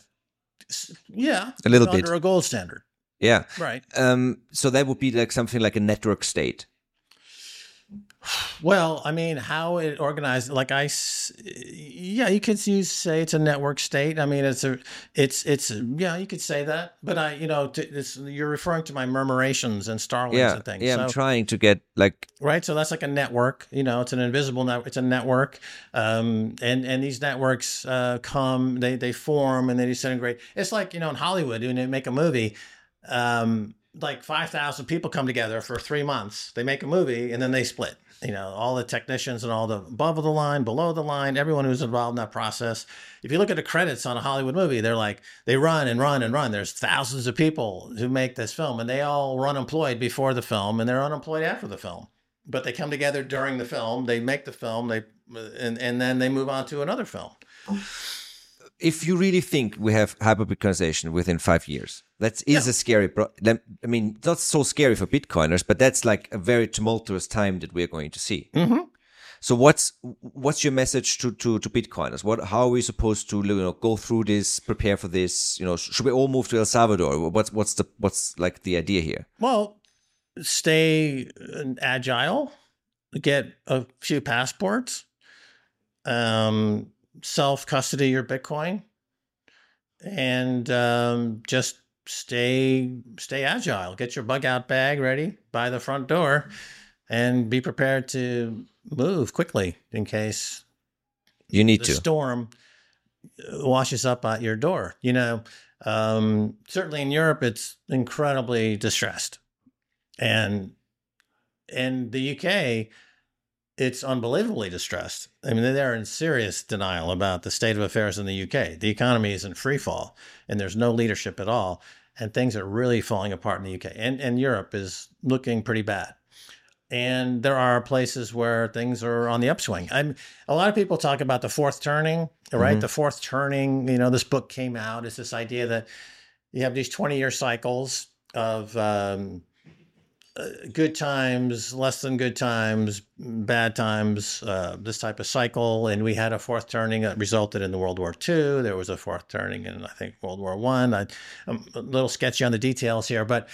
Yeah, a little bit under a gold standard. Yeah, right. Um, so that would be like something like a network state. Well, I mean, how it organized, like I, yeah, you could use, say it's a network state. I mean, it's a, it's, it's, yeah, you could say that, but I, you know, to, it's, you're referring to my murmurations and Starlinks yeah, and things. Yeah, so, I'm trying to get like. Right. So that's like a network, you know, it's an invisible network, it's a network. Um, and, and these networks uh, come, they, they form and they disintegrate. It's like, you know, in Hollywood, when they make a movie, um, like five thousand people come together for three months. They make a movie and then they split. You know, all the technicians and all the above the line, below the line, everyone who's involved in that process. If you look at the credits on a Hollywood movie, they're like, they run and run and run. There's thousands of people who make this film, and they all run unemployed before the film, and they're unemployed after the film. But they come together during the film, they make the film, they and, and then they move on to another film. If you really think we have hyper-Bitcoinization within five years, that is Yeah. a scary, pro- I mean, not so scary for Bitcoiners, but that's like a very tumultuous time that we're going to see. Mm-hmm. So what's what's your message to, to, to Bitcoiners? What how are we supposed to, you know, go through this, prepare for this? You know, should we all move to El Salvador? What's what's the what's like the idea here? Well, stay agile, get a few passports, um, self-custody your Bitcoin, and um, just stay stay agile. Get your bug out bag ready by the front door, and be prepared to move quickly in case You need the to. storm washes up at your door. You know, um, certainly in Europe, it's incredibly distressed, and in the U K, it's unbelievably distressed. I mean, they're in serious denial about the state of affairs in the U K. The economy is in free fall, and there's no leadership at all, and things are really falling apart in the U K. And, and Europe is looking pretty bad. And there are places where things are on the upswing. I'm, a lot of people talk about the fourth turning, right? Mhm. The fourth turning, you know, this book came out. It's this idea that you have these twenty-year cycles of um, uh, good times, less than good times, bad times, uh, this type of cycle. And we had a fourth turning that resulted in the World War Two. There was a fourth turning in, I think, World War One. I. I'm a little sketchy on the details here, but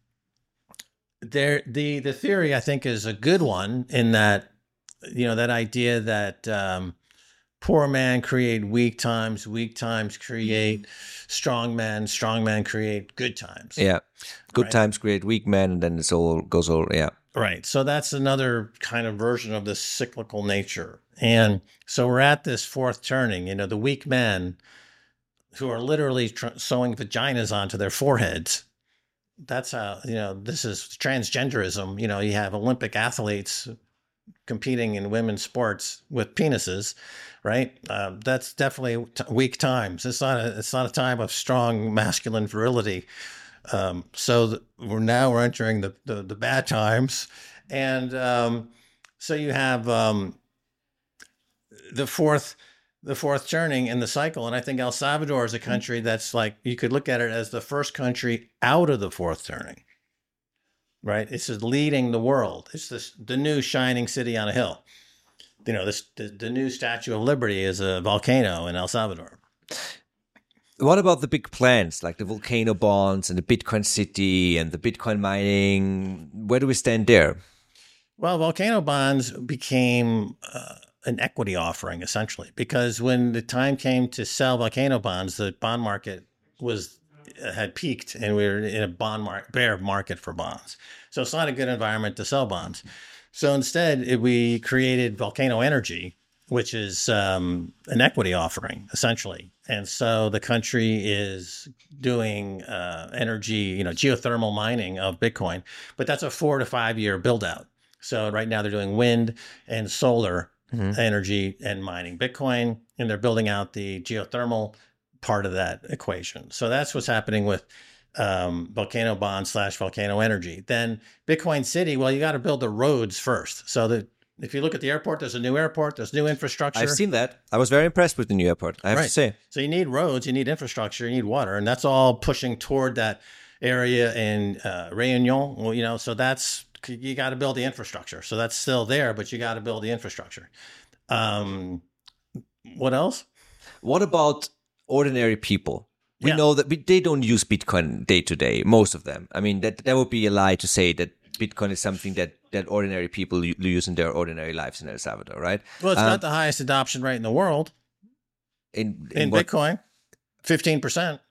there, the the theory I think is a good one in that, you know, that idea that um, poor men create weak times, weak times create strong men, strong men create good times. Yeah. Good Right. times create weak men, and then it's all goes all, yeah. Right. So that's another kind of version of this cyclical nature. And so we're at this fourth turning, you know, the weak men who are literally tr- sewing vaginas onto their foreheads. That's how, you know, this is transgenderism. You know, you have Olympic athletes competing in women's sports with penises, right? Uh, that's definitely t- weak times. It's not a, it's not a time of strong masculine virility. Um, so th- we're now we're entering the, the, the bad times. And um, so you have um, the fourth the fourth turning in the cycle. And I think El Salvador is a country that's like, you could look at it as the first country out of the fourth turning, right? It's just leading the world. It's this, the new shining city on a hill. You know, this the, the new Statue of Liberty is a volcano in El Salvador. What about the big plans like the volcano bonds and the Bitcoin city and the Bitcoin mining? Where do we stand there? Well, volcano bonds became uh, an equity offering, essentially, because when the time came to sell volcano bonds, the bond market was had peaked, and we were in a bond mar- bear market for bonds. So it's not a good environment to sell bonds. So instead, it, we created Volcano Energy, which is um, an equity offering, essentially. And so the country is doing uh, energy, you know, geothermal mining of Bitcoin, but that's a four to five year build out. So right now they're doing wind and solar Mhm. energy and mining Bitcoin, and they're building out the geothermal part of that equation. So that's what's happening with um, volcano bond slash volcano energy. Then Bitcoin City, well, you got to build the roads first. So that if you look at the airport, there's a new airport, there's new infrastructure. I've seen that. I was very impressed with the new airport, I have to Right. say. So you need roads, you need infrastructure, you need water, and that's all pushing toward that area in uh, Réunion. Well, you know, so that's you got to build the infrastructure. So that's still there, but you got to build the infrastructure. Um, what else? What about ordinary people? We Yeah. know that we, they don't use Bitcoin day to day, most of them. I mean, that that would be a lie to say that Bitcoin is something that, that ordinary people u- use in their ordinary lives in El Salvador, right? Well, it's Um, not the highest adoption rate in the world In, in what- Bitcoin, fifteen percent.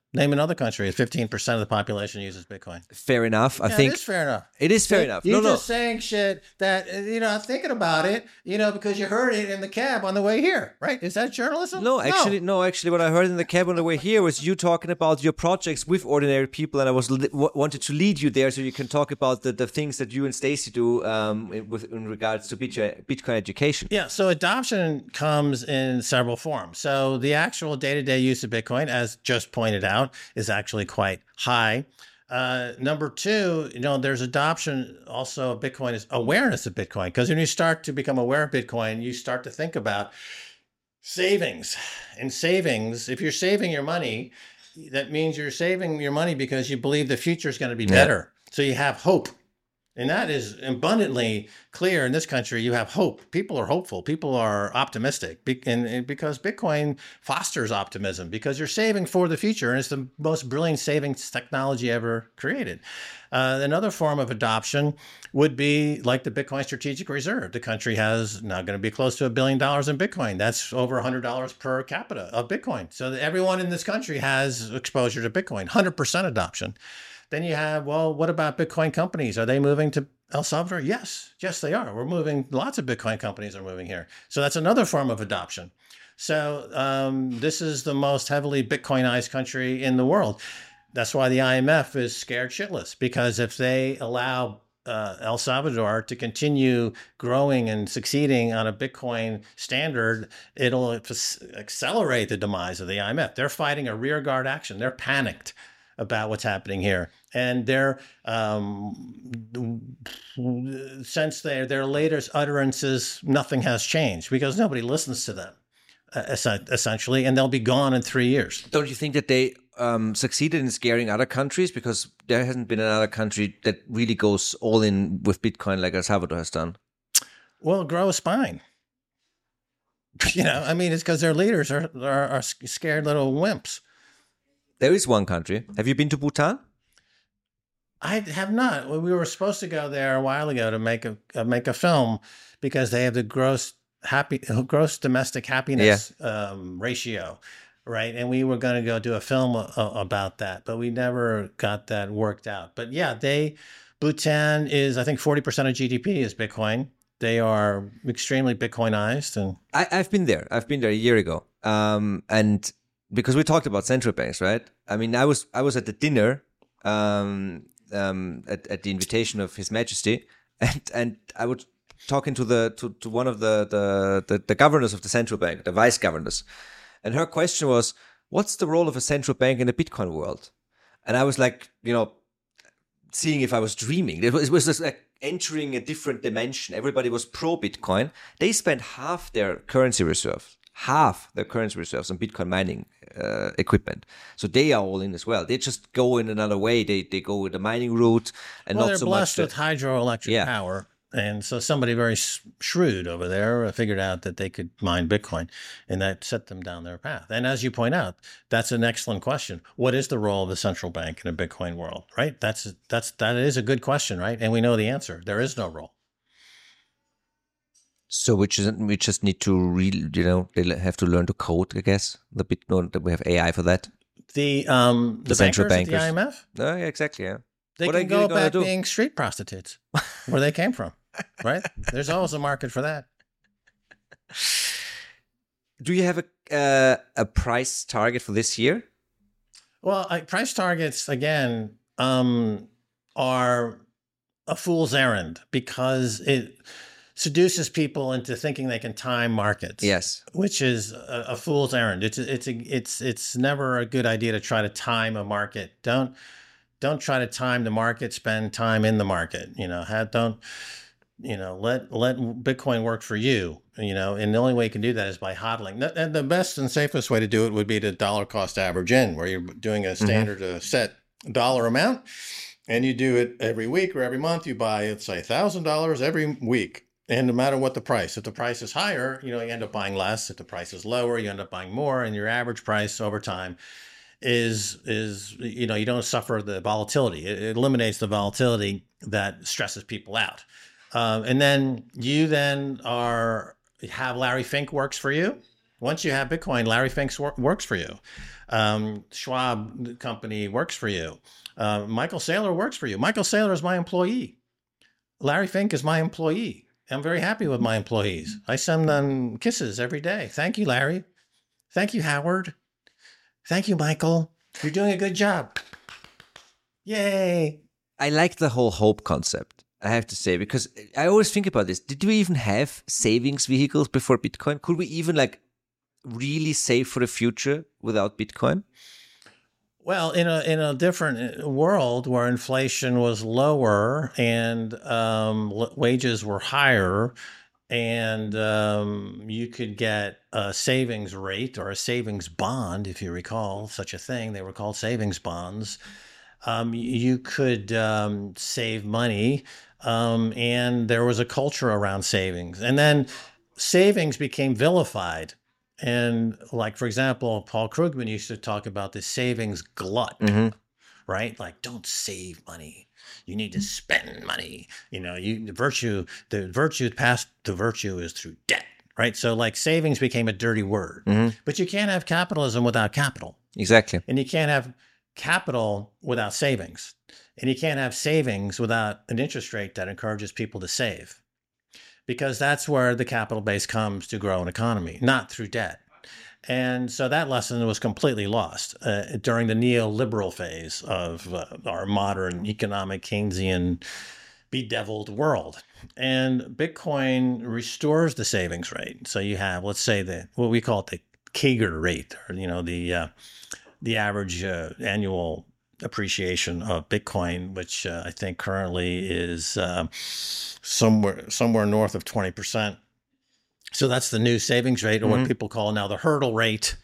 Name another country. fifteen percent of the population uses Bitcoin. Fair enough. I yeah, think it is fair enough. It is fair See, enough. You're no, just no. saying shit that, you know, thinking about it, you know, because you heard it in the cab on the way here, right? Is that journalism? No, actually, no. no. Actually, what I heard in the cab on the way here was you talking about your projects with ordinary people, and I was li- wanted to lead you there so you can talk about the, the things that you and Stacy do um, in, with in regards to Bitcoin, Bitcoin education. Yeah. So adoption comes in several forms. So the actual day-to-day use of Bitcoin, as just pointed out, is actually quite high. Uh, number two, you know, there's adoption also of Bitcoin is awareness of Bitcoin. Because when you start to become aware of Bitcoin, you start to think about savings. And savings, if you're saving your money, that means you're saving your money because you believe the future is going to be better. Yeah. So you have hope. And that is abundantly clear in this country. You have hope. People are hopeful. People are optimistic. And because Bitcoin fosters optimism, because you're saving for the future. And it's the most brilliant savings technology ever created. Uh, another form of adoption would be like the Bitcoin Strategic Reserve. The country has now going to be close to a billion dollars in Bitcoin. That's over one hundred dollars per capita of Bitcoin. So that everyone in this country has exposure to Bitcoin, one hundred percent adoption. Then you have, well, what about Bitcoin companies? Are they moving to El Salvador? Yes. Yes, they are. We're moving. Lots of Bitcoin companies are moving here. So that's another form of adoption. So um, this is the most heavily Bitcoinized country in the world. That's why the I M F is scared shitless, because if they allow uh, El Salvador to continue growing and succeeding on a Bitcoin standard, it'll accelerate the demise of the I M F. They're fighting a rearguard action. They're panicked about what's happening here. And their, um, since their, their latest utterances, nothing has changed because nobody listens to them, uh, essentially, and they'll be gone in three years. Don't you think that they um, succeeded in scaring other countries? Because there hasn't been another country that really goes all in with Bitcoin like El Salvador has done. Well, grow a spine. You know, I mean, it's because their leaders are, are, are scared little wimps. There is one country. Have you been to Bhutan? I have not. We were supposed to go there a while ago to make a uh, make a film because they have the gross happy gross domestic happiness yeah. um, ratio, right? And we were going to go do a film uh, about that, but we never got that worked out. But yeah, they Bhutan is I think forty percent of G D P is Bitcoin. They are extremely Bitcoinized, and I, I've been there. I've been there a year ago, um, and. Because we talked about central banks, right? I mean, I was I was at the dinner um, um, at, at the invitation of His Majesty, and and I was talking to the to, to one of the, the the the governors of the central bank, the vice governors, and her question was, "What's the role of a central bank in the Bitcoin world?" And I was like, you know, seeing if I was dreaming. It was, it was just like entering a different dimension. Everybody was pro Bitcoin. They spent half their currency reserve. half their currency reserves on Bitcoin mining uh, equipment. So they are all in as well. They just go in another way. They they go with the mining route and well, not so much. Well, they're blessed with hydroelectric yeah. power. And so somebody very shrewd over there figured out that they could mine Bitcoin, and that set them down their path. And as you point out, that's an excellent question. What is the role of the central bank in a Bitcoin world, right? That's that's that is a good question, right? And we know the answer. There is no role. So we just we just need to re, you know, they have to learn to code, I guess. The bit no, we have A I for that. The um the, the central bankers, bankers, at the I M F. No, yeah, exactly. Yeah, they what can go back do? being street prostitutes, where they came from, right? There's always a market for that. Do you have a uh, a price target for this year? Well, I, price targets again um, are a fool's errand because it seduces people into thinking they can time markets. Yes, which is a, a fool's errand. It's it's a, it's it's never a good idea to try to time a market. Don't don't try to time the market. Spend time in the market. You know, have, don't you know let let Bitcoin work for you. You know, and the only way you can do that is by hodling. And the best and safest way to do it would be to dollar cost average in, where you're doing a standard mm-hmm. uh, set dollar amount, and you do it every week or every month. You buy, let's say, a thousand dollars every week. And no matter what the price, if the price is higher, you know, you end up buying less. If the price is lower, you end up buying more. And your average price over time is, is you know, you don't suffer the volatility. It, it eliminates the volatility that stresses people out. Um, and then you then are, have Larry Fink works for you. Once you have Bitcoin, Larry Fink wor- works for you. Um, Schwab company works for you. Uh, Michael Saylor works for you. Michael Saylor is my employee. Larry Fink is my employee. I'm very happy with my employees. I send them kisses every day. Thank you, Larry. Thank you, Howard. Thank you, Michael. You're doing a good job. Yay. I like the whole hope concept, I have to say, because I always think about this. Did we even have savings vehicles before Bitcoin? Could we even like really save for the future without Bitcoin? Well, in a in a different world where inflation was lower and um, wages were higher, and um, you could get a savings rate or a savings bond, if you recall such a thing. They were called savings bonds. Um, you could um, save money, um, and there was a culture around savings. And then savings became vilified. And like, for example, Paul Krugman used to talk about the savings glut, mm-hmm. right? Like, don't save money. You need to spend money. You know, you the virtue, the virtue past the virtue is through debt, right? So like savings became a dirty word, mm-hmm. but you can't have capitalism without capital. Exactly. And you can't have capital without savings. And you can't have savings without an interest rate that encourages people to save. Because that's where the capital base comes to grow an economy, not through debt. And so that lesson was completely lost uh, during the neoliberal phase of uh, our modern economic Keynesian bedeviled world. And Bitcoin restores the savings rate. So you have, let's say, the what we call it the Kager rate, or you know the uh, the average uh, annual appreciation of Bitcoin, which uh, I think currently is uh, somewhere somewhere north of twenty percent. So that's the new savings rate, or mm-hmm. what people call now the hurdle rate.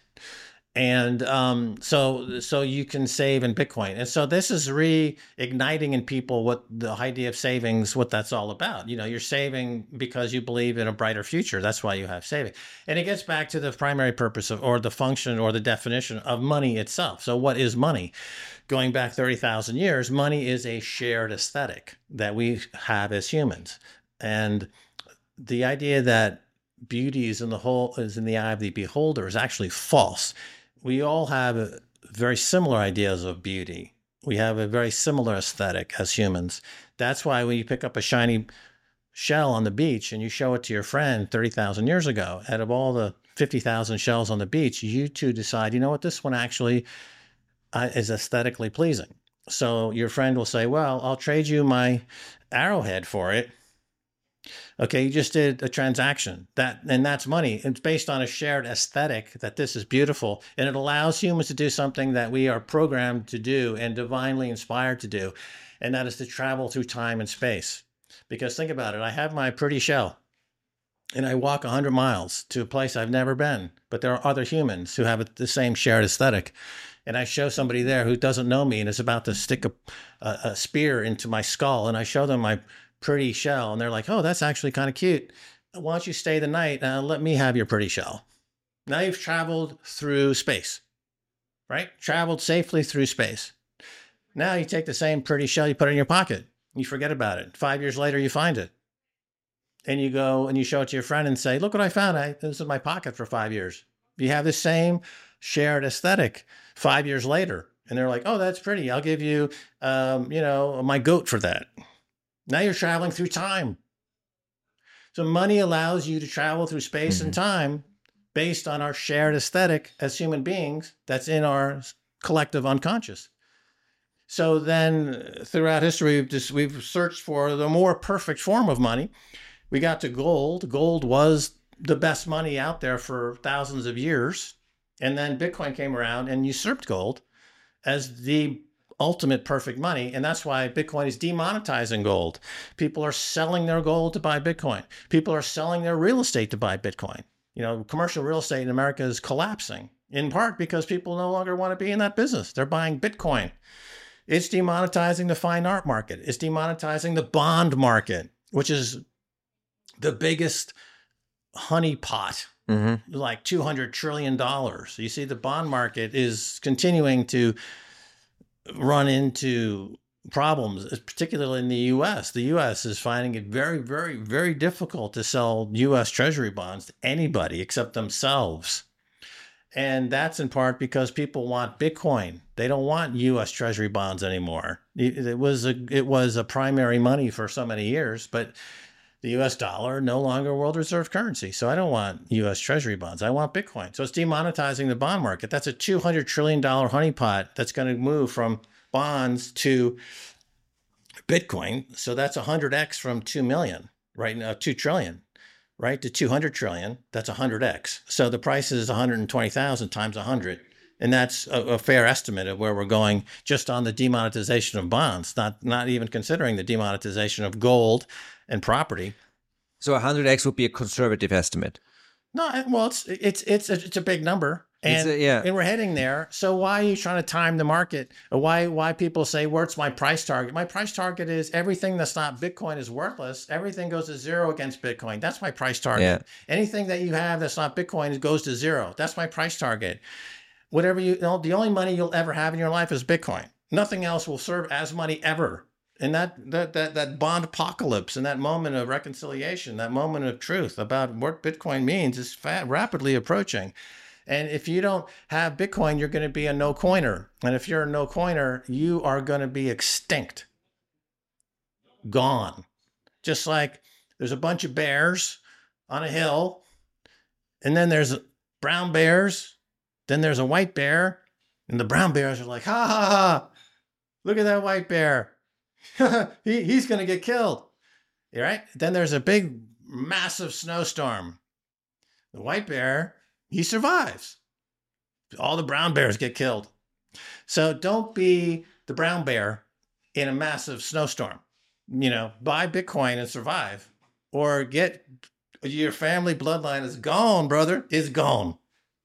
And um, so so you can save in Bitcoin. And so this is reigniting in people what the idea of savings, what that's all about. You know, you're saving because you believe in a brighter future. That's why you have saving. And it gets back to the primary purpose of, or the function or the definition of money itself. So what is money? Going back thirty thousand years, money is a shared aesthetic that we have as humans. And the idea that beauty is in the whole is in the eye of the beholder is actually false. We all have very similar ideas of beauty. We have a very similar aesthetic as humans. That's why when you pick up a shiny shell on the beach and you show it to your friend thirty thousand years ago, out of all the fifty thousand shells on the beach, you two decide, you know what, this one actually uh, is aesthetically pleasing. So your friend will say, well, I'll trade you my arrowhead for it. Okay, you just did a transaction, that, and that's money. It's based on a shared aesthetic that this is beautiful, and it allows humans to do something that we are programmed to do and divinely inspired to do, and that is to travel through time and space. Because think about it, I have my pretty shell, and I walk one hundred miles to a place I've never been, but there are other humans who have the same shared aesthetic. And I show somebody there who doesn't know me and is about to stick a, a, a spear into my skull, and I show them my pretty shell, and they're like, oh, that's actually kind of cute. Why don't you stay the night? Uh, let me have your pretty shell. Now you've traveled through space, right? Traveled safely through space. Now you take the same pretty shell, you put it in your pocket. You forget about it. Five years later, you find it. And you go and you show it to your friend and say, look what I found. I, this is in my pocket for five years. You have the same shared aesthetic five years later. And they're like, oh, that's pretty. I'll give you, um, you know, my goat for that. Now you're traveling through time. So money allows you to travel through space mm-hmm. and time based on our shared aesthetic as human beings that's in our collective unconscious. So then throughout history, we've, just, we've searched for the more perfect form of money. We got to gold. Gold was the best money out there for thousands of years. And then Bitcoin came around and usurped gold as the ultimate perfect money. And that's why Bitcoin is demonetizing gold. People are selling their gold to buy Bitcoin. People are selling their real estate to buy Bitcoin. You know, commercial real estate in America is collapsing, in part because people no longer want to be in that business. They're buying Bitcoin. It's demonetizing the fine art market. It's demonetizing the bond market, which is the biggest honeypot, mm-hmm. like two hundred trillion dollars. You see, the bond market is continuing to run into problems, particularly in the U S. The U S is finding it very, very, very difficult to sell U S Treasury bonds to anybody except themselves. And that's in part because people want Bitcoin. They don't want U S Treasury bonds anymore. It was a it was a primary money for so many years, but the U S dollar no longer a world reserve currency. So I don't want U S Treasury bonds. I want Bitcoin. So it's demonetizing the bond market. That's a two hundred trillion dollars honeypot that's going to move from bonds to Bitcoin. So that's one hundred x from two million, right now, two trillion, right, to two hundred trillion. That's one hundred x. So the price is one hundred twenty thousand times one hundred. And that's a, a fair estimate of where we're going just on the demonetization of bonds, not, not even considering the demonetization of gold and property. So one hundred x would be a conservative estimate. No, well, it's it's it's a, it's a big number, and a, yeah. and we're heading there. So why are you trying to time the market? Or why why people say, "Where's my price target?" My price target is everything that's not Bitcoin is worthless. Everything goes to zero against Bitcoin. That's my price target. Yeah. Anything that you have that's not Bitcoin goes to zero. That's my price target. Whatever you, you know, the only money you'll ever have in your life is Bitcoin. Nothing else will serve as money ever. And that, that that that bond apocalypse and that moment of reconciliation, that moment of truth about what Bitcoin means is fat, rapidly approaching. And if you don't have Bitcoin, you're going to be a no coiner. And if you're a no coiner, you are going to be extinct, gone. Just like there's a bunch of bears on a hill, and then there's brown bears, then there's a white bear, and the brown bears are like, ha ha ha, look at that white bear. he, he's going to get killed. All right. Then there's a big, massive snowstorm. The white bear, he survives. All the brown bears get killed. So don't be the brown bear in a massive snowstorm. You know, buy Bitcoin and survive. Or get your family bloodline is gone, brother, is gone.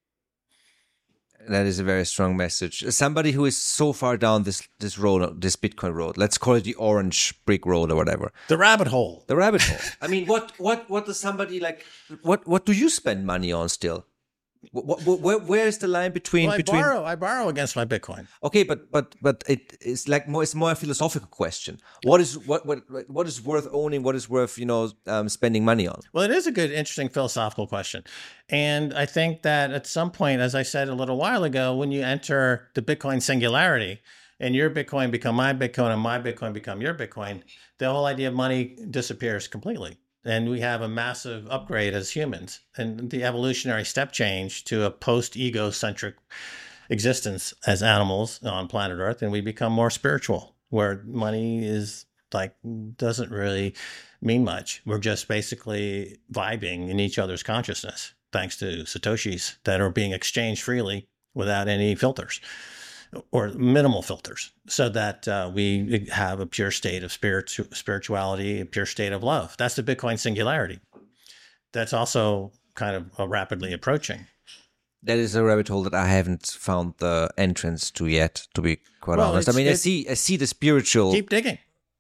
That is a very strong message. Somebody who is so far down this this road, this Bitcoin road, let's call it the orange brick road or whatever. The rabbit hole. The rabbit hole. I mean, what what what does somebody like? What what do you spend money on still? What, what, where where is the line between well, I between? borrow. I borrow against my Bitcoin. Okay, but but but it is like more. It's more a philosophical question. What is what what what is worth owning? What is worth you know um, spending money on? Well, it is a good, interesting philosophical question, and I think that at some point, as I said a little while ago, when you enter the Bitcoin singularity, and your Bitcoin become my Bitcoin, and my Bitcoin become your Bitcoin, the whole idea of money disappears completely. And we have a massive upgrade as humans and the evolutionary step change to a post-ego-centric existence as animals on planet Earth. And we become more spiritual, where money is like, doesn't really mean much. We're just basically vibing in each other's consciousness, thanks to Satoshis that are being exchanged freely without any filters, or minimal filters, so that uh, we have a pure state of spirit, spirituality, a pure state of love. That's the Bitcoin singularity. That's also kind of uh, rapidly approaching. That is a rabbit hole that I haven't found the entrance to yet, to be quite well, honest. I mean, I see, I see the spiritual. Keep digging.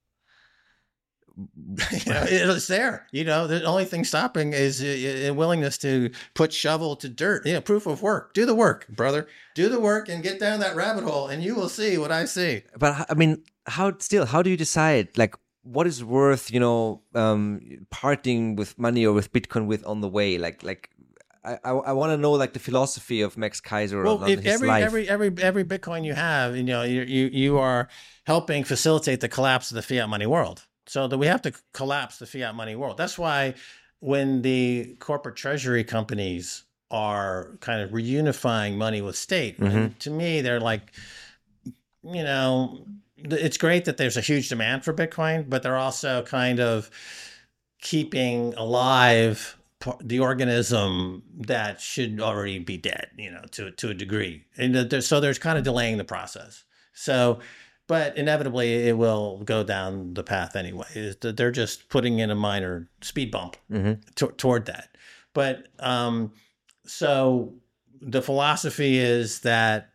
You know, it's there. You know, the only thing stopping is a willingness to put shovel to dirt. You know, proof of work. Do the work, brother. Do the work and get down that rabbit hole, and you will see what I see. But I mean, how still? How do you decide? Like, what is worth, you know, um, parting with money or with Bitcoin with on the way? Like, like. I, I, I want to know like the philosophy of Max Keiser well, on, if his every, life. every every every Bitcoin you have, you know, you you you are helping facilitate the collapse of the fiat money world. So that we have to collapse the fiat money world. That's why when the corporate treasury companies are kind of reunifying money with state, mm-hmm. to me, they're like, you know, it's great that there's a huge demand for Bitcoin, but they're also kind of keeping alive the organism that should already be dead, you know, to, to a degree. And so there's kind of delaying the process. So, but inevitably it will go down the path anyway. They're just putting in a minor speed bump mm-hmm. t- toward that. But um, so the philosophy is that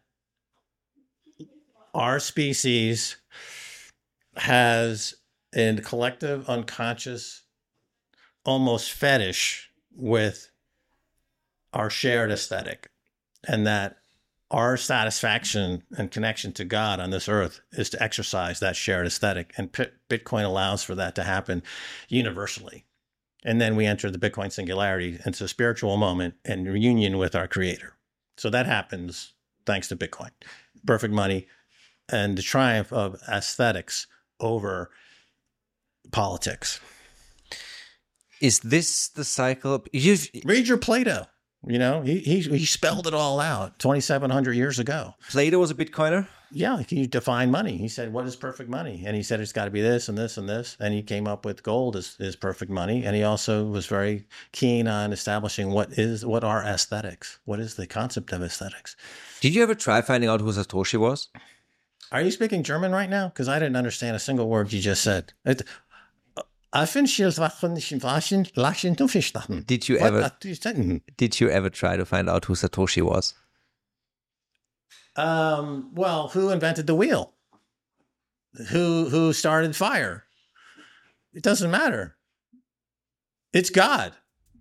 our species has a collective unconscious, almost fetish with our shared aesthetic, and that our satisfaction and connection to God on this earth is to exercise that shared aesthetic. And P- Bitcoin allows for that to happen universally. And then we enter the Bitcoin singularity. It's a spiritual moment and reunion with our creator. So that happens thanks to Bitcoin. Perfect money and the triumph of aesthetics over politics. Is this the cycle? You've Read your Plato. You know, he he he spelled it all out twenty-seven hundred years ago. Plato was a Bitcoiner? Yeah, he defined money. He said, what is perfect money? And he said, it's got to be this and this and this. And he came up with gold is, is perfect money. And he also was very keen on establishing what is what are aesthetics? What is the concept of aesthetics? Did you ever try finding out who Satoshi was? Are you speaking German right now? Because I didn't understand a single word you just said. It, Did you ever did you ever try to find out who Satoshi was? Um, well, who invented the wheel? Who who started fire? It doesn't matter. It's God.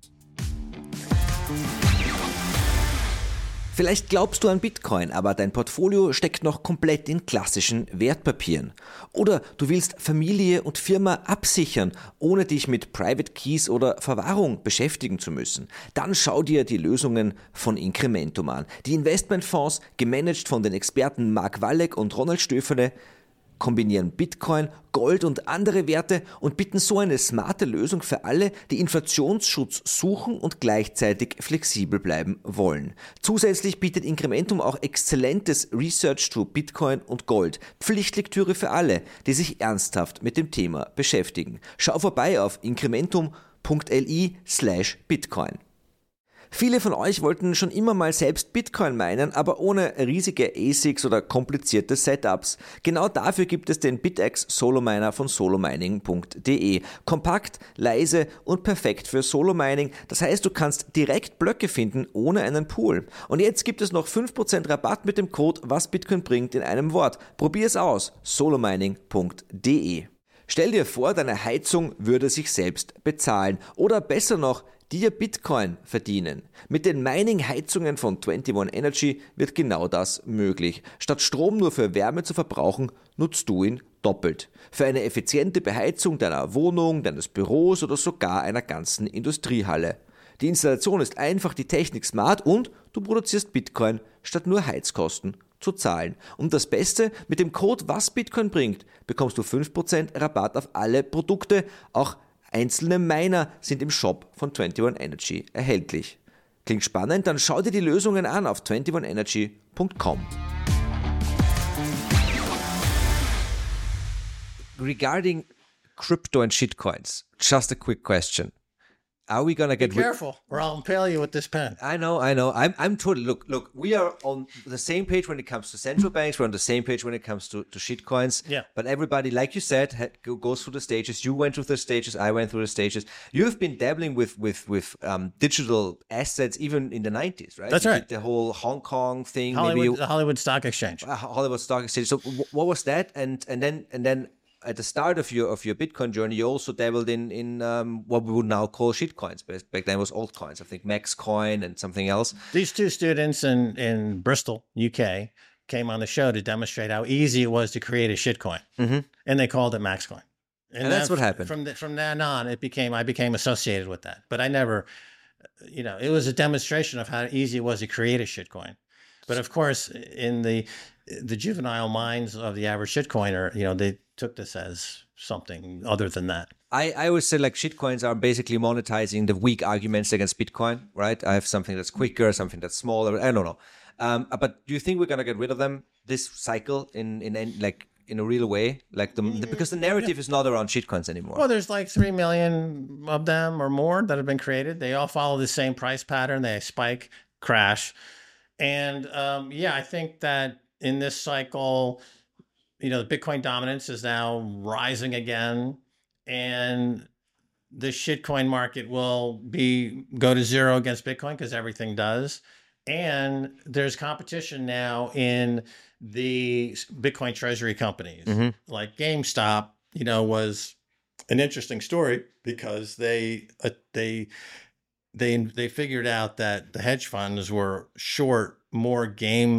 Vielleicht glaubst du an Bitcoin, aber dein Portfolio steckt noch komplett in klassischen Wertpapieren. Oder du willst Familie und Firma absichern, ohne dich mit Private Keys oder Verwahrung beschäftigen zu müssen. Dann schau dir die Lösungen von Incrementum an. Die Investmentfonds, gemanagt von den Experten Mark Walleck und Ronald Stöferle, kombinieren Bitcoin, Gold und andere Werte und bieten so eine smarte Lösung für alle, die Inflationsschutz suchen und gleichzeitig flexibel bleiben wollen. Zusätzlich bietet Incrementum auch exzellentes Research zu Bitcoin und Gold. Pflichtlektüre für alle, die sich ernsthaft mit dem Thema beschäftigen. Schau vorbei auf incrementum.li slash Bitcoin. Viele von euch wollten schon immer mal selbst Bitcoin minen, aber ohne riesige A S I Cs oder komplizierte Setups. Genau dafür gibt es den BitX Solo Miner von solomining punkt de. Kompakt, leise und perfekt für Solo Mining. Das heißt, du kannst direkt Blöcke finden ohne einen Pool. Und jetzt gibt es noch fünf Prozent Rabatt mit dem Code Was Bitcoin bringt in einem Wort. Probier es aus. solomining punkt de. Stell dir vor, deine Heizung würde sich selbst bezahlen. Oder besser noch, dir Bitcoin verdienen. Mit den Mining-Heizungen von einundzwanzig Energy wird genau das möglich. Statt Strom nur für Wärme zu verbrauchen, nutzt du ihn doppelt. Für eine effiziente Beheizung deiner Wohnung, deines Büros oder sogar einer ganzen Industriehalle. Die Installation ist einfach, die Technik smart und du produzierst Bitcoin, statt nur Heizkosten zu zahlen. Und das Beste, mit dem Code Was Bitcoin bringt, bekommst du fünf Prozent Rabatt auf alle Produkte, auch einzelne Miner sind im Shop von einundzwanzig Energy erhältlich. Klingt spannend? Dann schau dir die Lösungen an auf einundzwanzig energy punkt com. Regarding crypto and shitcoins, just a quick question. Are we gonna get Be careful, or I'll impale you with this pen. I know, I know. I'm, I'm totally. Look, look. We are on the same page when it comes to central banks. We're on the same page when it comes to to shitcoins. Yeah. But everybody, like you said, had, goes through the stages. You went through the stages. I went through the stages. You have been dabbling with with with um, digital assets even in the nineties, right? That's you right. did the whole Hong Kong thing, Hollywood, maybe the Hollywood Stock Exchange. uh, Hollywood Stock Exchange. So, w- what was that? And and then and then. At the start of your of your Bitcoin journey, you also dabbled in in um, what we would now call shitcoins. But back then it was altcoins. I think Maxcoin and something else. These two students in, in Bristol, U K, came on the show to demonstrate how easy it was to create a shitcoin, Mm-hmm. and they called it Maxcoin. And that's then what happened. From the, from then on, it became I became associated with that. But I never, you know, it was a demonstration of how easy it was to create a shitcoin. But of course, in the the juvenile minds of the average shitcoiner, you know, they took this as something other than that. I, I always say like shitcoins are basically monetizing the weak arguments against Bitcoin, right? I have something that's quicker, something that's smaller. I don't know. Um, but do you think we're gonna get rid of them this cycle in in, in like in a real way, like the, the because the narrative is not around shitcoins anymore? Well, there's like three million of them or more that have been created. They all follow the same price pattern. They spike, crash, and um, yeah, I think that in this cycle, you know, the Bitcoin dominance is now rising again, and the shitcoin market will be go to zero against Bitcoin because everything does. And there's competition now in the Bitcoin treasury companies. Mm-hmm. Like GameStop, you know, was an interesting story because they uh, they they they figured out that the hedge funds were short more game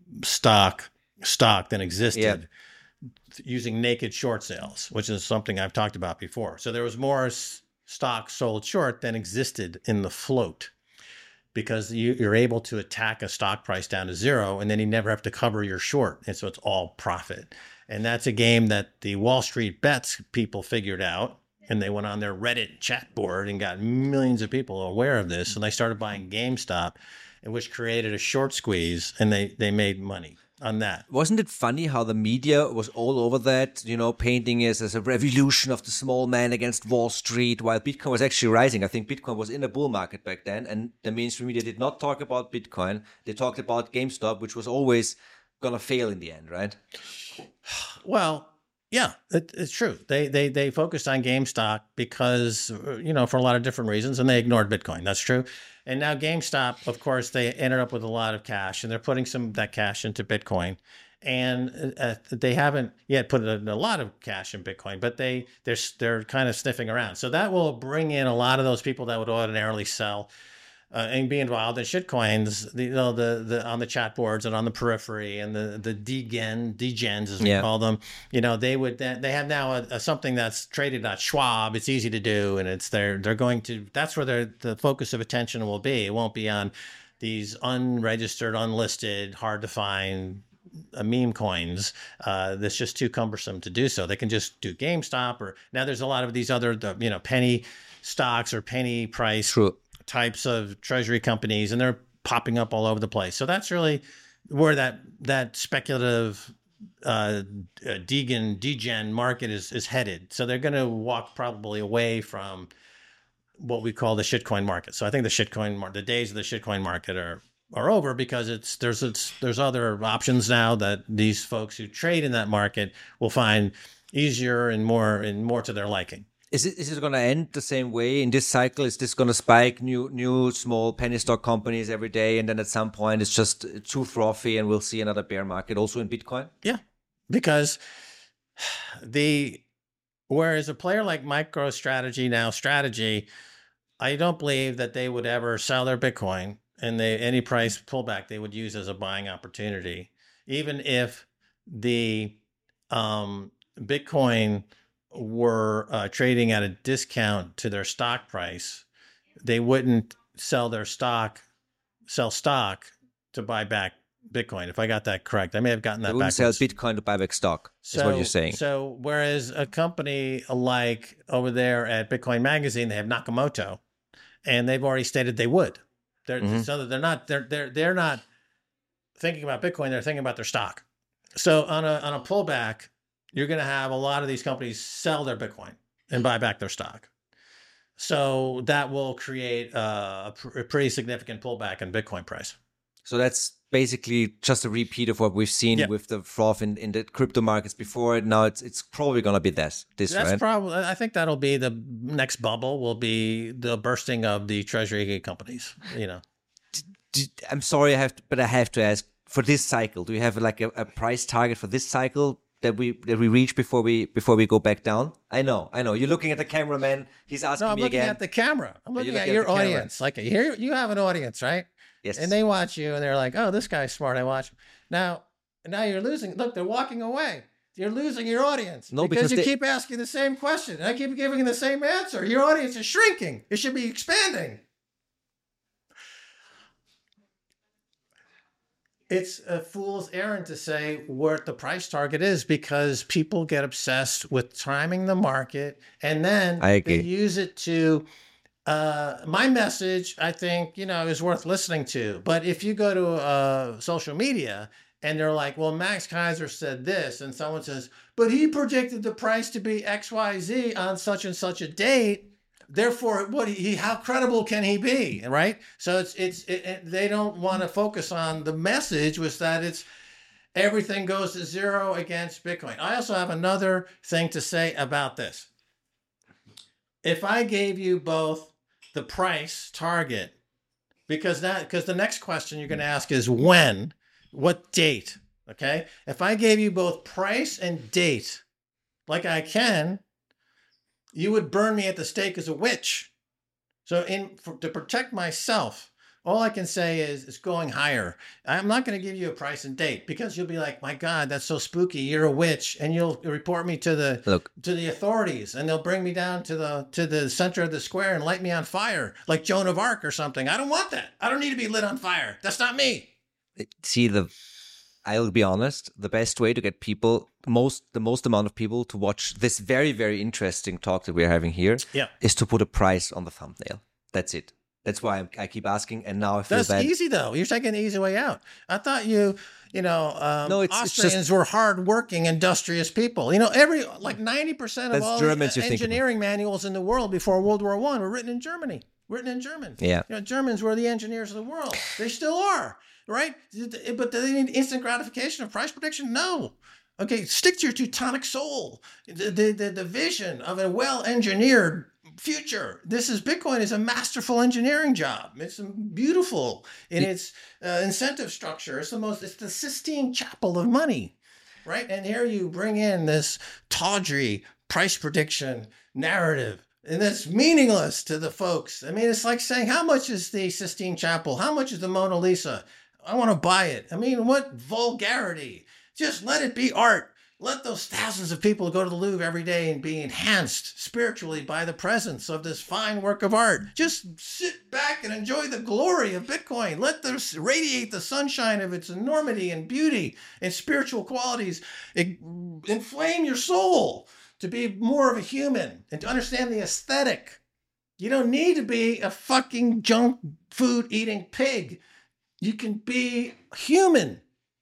stock stock than existed. Yep. Using naked short sales, which is something I've talked about before. So there was more s- stock sold short than existed in the float, because you, you're able to attack a stock price down to zero, and then you never have to cover your short. And so it's all profit. And that's a game that the Wall Street Bets people figured out. And they went on their Reddit chat board and got millions of people aware of this. And they started buying GameStop, which created a short squeeze, and they, they made money on that. Wasn't it funny how the media was all over that, you know, painting it as a revolution of the small man against Wall Street, while Bitcoin was actually rising? I think Bitcoin was in a bull market back then, and the mainstream media did not talk about Bitcoin. They talked about GameStop, which was always going to fail in the end, right? Well, yeah, it, it's true. They, they, they focused on GameStop because, you know, for a lot of different reasons, and they ignored Bitcoin. That's true. And now GameStop, of course, they ended up with a lot of cash, and they're putting some of that cash into Bitcoin. And uh, they haven't yet put a, a lot of cash in Bitcoin, but they they're they're kind of sniffing around. So that will bring in a lot of those people that would ordinarily sell uh, and be involved in shitcoins, the, you know, the the on the chat boards and on the periphery, and the the degen degens as we Yeah. call them. You know, they would they have now a, a something that's traded at Schwab. It's easy to do, and it's they're they're going to that's where their the focus of attention will be. It won't be on these unregistered, unlisted, hard to find uh, meme coins. Uh, that's just too cumbersome to do so. They can just do GameStop, or now there's a lot of these other the, you know penny stocks or penny price True. types of treasury companies, and they're popping up all over the place. So that's really where that that speculative uh, degen degen market is is headed. So they're going to walk probably away from what we call the shitcoin market. So I think the shitcoin mar- the days of the shitcoin market are are over, because it's there's it's there's other options now that these folks who trade in that market will find easier and more and more to their liking. Is it is it going to end the same way in this cycle? Is this going to spike new new small penny stock companies every day, and then at some point it's just too frothy, and we'll see another bear market also in Bitcoin? Yeah, because the whereas a player like MicroStrategy, now Strategy, I don't believe that they would ever sell their Bitcoin, and they any price pullback they would use as a buying opportunity, even if the um, Bitcoin were uh, trading at a discount to their stock price. They wouldn't sell their stock, sell stock to buy back Bitcoin. If I got that correct, I may have gotten that They wouldn't backwards. sell Bitcoin to buy back stock, So, is what you're saying. So whereas a company like over there at Bitcoin Magazine, they have Nakamoto, and they've already stated they would. They're Mhm. so they're not they're they're they're not thinking about Bitcoin. They're thinking about their stock. So on a on a pullback, you're going to have a lot of these companies sell their Bitcoin and buy back their stock. So that will create uh, a, pr- a pretty significant pullback in Bitcoin price. So that's basically just a repeat of what we've seen Yeah. with the froth in, in the crypto markets before. Now it's it's probably going to be this, this That's right? probably. I think that'll be the next bubble. Will be the bursting of the treasury companies. You know. D- I'm sorry, I have to, but I have to ask, for this cycle, do you have like a, a price target for this cycle that we that we reach before we before we go back down? I know, I know. You're looking at the cameraman. He's asking No, I'm me looking again. at the camera. I'm Are you looking at looking at your the camera? audience. Like here, you have an audience, right? Yes. And they watch you, and they're like, "Oh, this guy's smart. I watch him." Now, now you're losing. Look, they're walking away. You're losing your audience No, because, because you they- keep asking the same question, and I keep giving the same answer. Your audience is shrinking. It should be expanding. It's a fool's errand to say what the price target is, because people get obsessed with timing the market, and then I they agree. use it to. Uh, my message, I think, you know, is worth listening to. But if you go to uh, social media and they're like, well, Max Kaiser said this, and someone says, but he predicted the price to be X Y Z on such and such a date. Therefore, what he, how credible can he be? Right? So it's it's it, it, they don't want to focus on the message, was that it's everything goes to zero against Bitcoin. I also have another thing to say about this. If I gave you both the price target, because that because the next question you're going to ask is when, what date? Okay, if I gave you both price and date, like I can, you would burn me at the stake as a witch. So, in for, to protect myself, All I can say is it's going higher. I'm not going to give you a price and date because you'll be like, my God, that's so spooky. You're a witch. And you'll report me to the Look. to the authorities, and they'll bring me down to the to the center of the square and light me on fire like Joan of Arc or something. I don't want that. I don't need to be lit on fire. That's not me. See, the I'll be honest, the best way to get people, most the most amount of people to watch this very, very interesting talk that we're having here Yeah. is to put a price on the thumbnail. That's it. That's why I'm, I keep asking, and now I feel That's bad. easy, though. You're taking the easy way out. I thought you, you know, um, No, it's- it's Austrians just- were hardworking, industrious people. You know, every like ninety percent of That's all Germans the you think about. engineering manuals in the world before World War One were written in Germany, written in German. Yeah. You know, Germans were the engineers of the world. They still are, right? But do they need instant gratification of price prediction? No. Okay, stick to your Teutonic soul, the the the, the vision of a well-engineered future. This is Bitcoin is a masterful engineering job. It's beautiful in its uh, incentive structure. It's the most. It's the Sistine Chapel of money, right? And here you bring in this tawdry price prediction narrative, and that's meaningless to the folks. I mean, it's like saying, how much is the Sistine Chapel? How much is the Mona Lisa? I want to buy it. I mean, what vulgarity! Just let it be art. Let those thousands of people go to the Louvre every day and be enhanced spiritually by the presence of this fine work of art. Just sit back and enjoy the glory of Bitcoin. Let this radiate the sunshine of its enormity and beauty and spiritual qualities. It, inflame your soul to be more of a human and to understand the aesthetic. You don't need to be a fucking junk food eating pig. You can be human.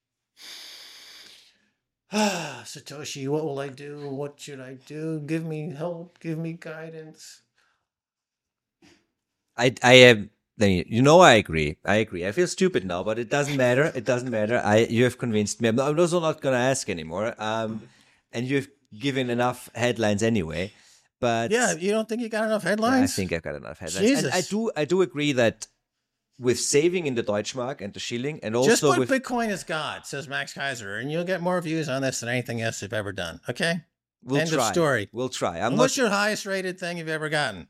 Ah, Satoshi, what will I do? What should I do? Give me help. Give me guidance. I, I am. You know, I agree. I agree. I feel stupid now, but it doesn't matter. It doesn't matter. I, you have convinced me. I'm, I'm also not going to ask anymore. Um, and you've given enough headlines anyway. But Yeah, you don't think you got enough headlines? I think I've got enough headlines. Jesus. And I do. I do agree that with saving in the Deutschmark and the Schilling, and also Just put with Bitcoin as God, says Max Kaiser, and you'll get more views on this than anything else you've ever done. Okay? we'll End try. of story. We'll try. I'm And not. what's your highest rated thing you've ever gotten?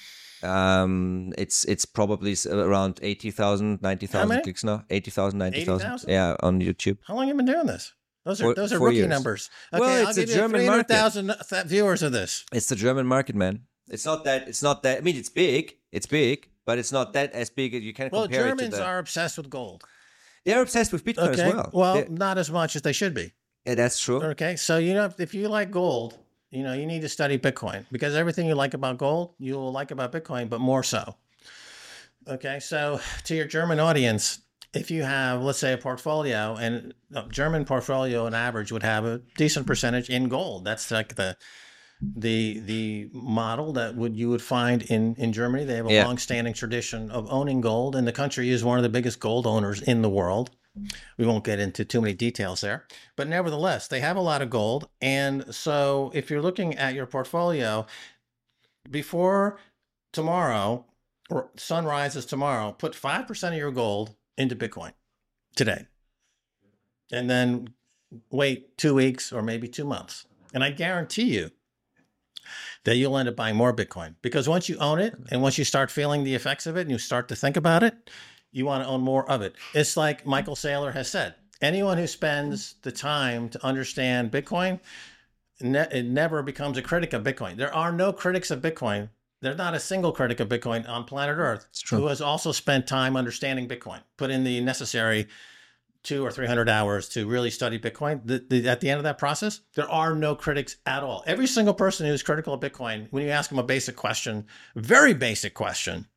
Um, it's it's probably s- around eighty thousand, ninety How thousand many? clicks now. eighty thousand, ninety thousand. eighty thousand? Yeah, on YouTube. How long have you been doing this? Those are Four- those are four rookie years. numbers. Okay, Well, I'll it's a give you German three market. hundred thousand th- viewers of this. It's the German market, man. It's not that. It's not that. I mean, it's big. It's big, but it's not that as big as you can Well, compare it Germans to the. are obsessed with gold. They're obsessed with Bitcoin Okay, as well. well, They're- not as much as they should be. yeah, that's true. Okay, so you know, if you like gold, you know, you need to study Bitcoin because everything you like about gold, you will like about Bitcoin, but more so. Okay, so to your German audience, if you have, let's say, a portfolio, and a German portfolio on average would have a decent percentage in gold. That's like the the the model that would you would find in in Germany. They have a Yeah. long-standing tradition of owning gold, and the country is one of the biggest gold owners in the world. We won't get into too many details there, but nevertheless, they have a lot of gold. And so if you're looking at your portfolio before tomorrow, or sun rises tomorrow, put five percent of your gold into Bitcoin today. And then wait two weeks or maybe two months. And I guarantee you that you'll end up buying more Bitcoin because once you own it and once you start feeling the effects of it and you start to think about it, you want to own more of it. It's like Michael Saylor has said, anyone who spends the time to understand Bitcoin, ne- it never becomes a critic of Bitcoin. There are no critics of Bitcoin. There's not a single critic of Bitcoin on planet Earth It's true. who has also spent time understanding Bitcoin, put in the necessary two or three hundred hours to really study Bitcoin. The, the, at the end of that process, there are no critics at all. Every single person who's critical of Bitcoin, when you ask them a basic question, very basic question,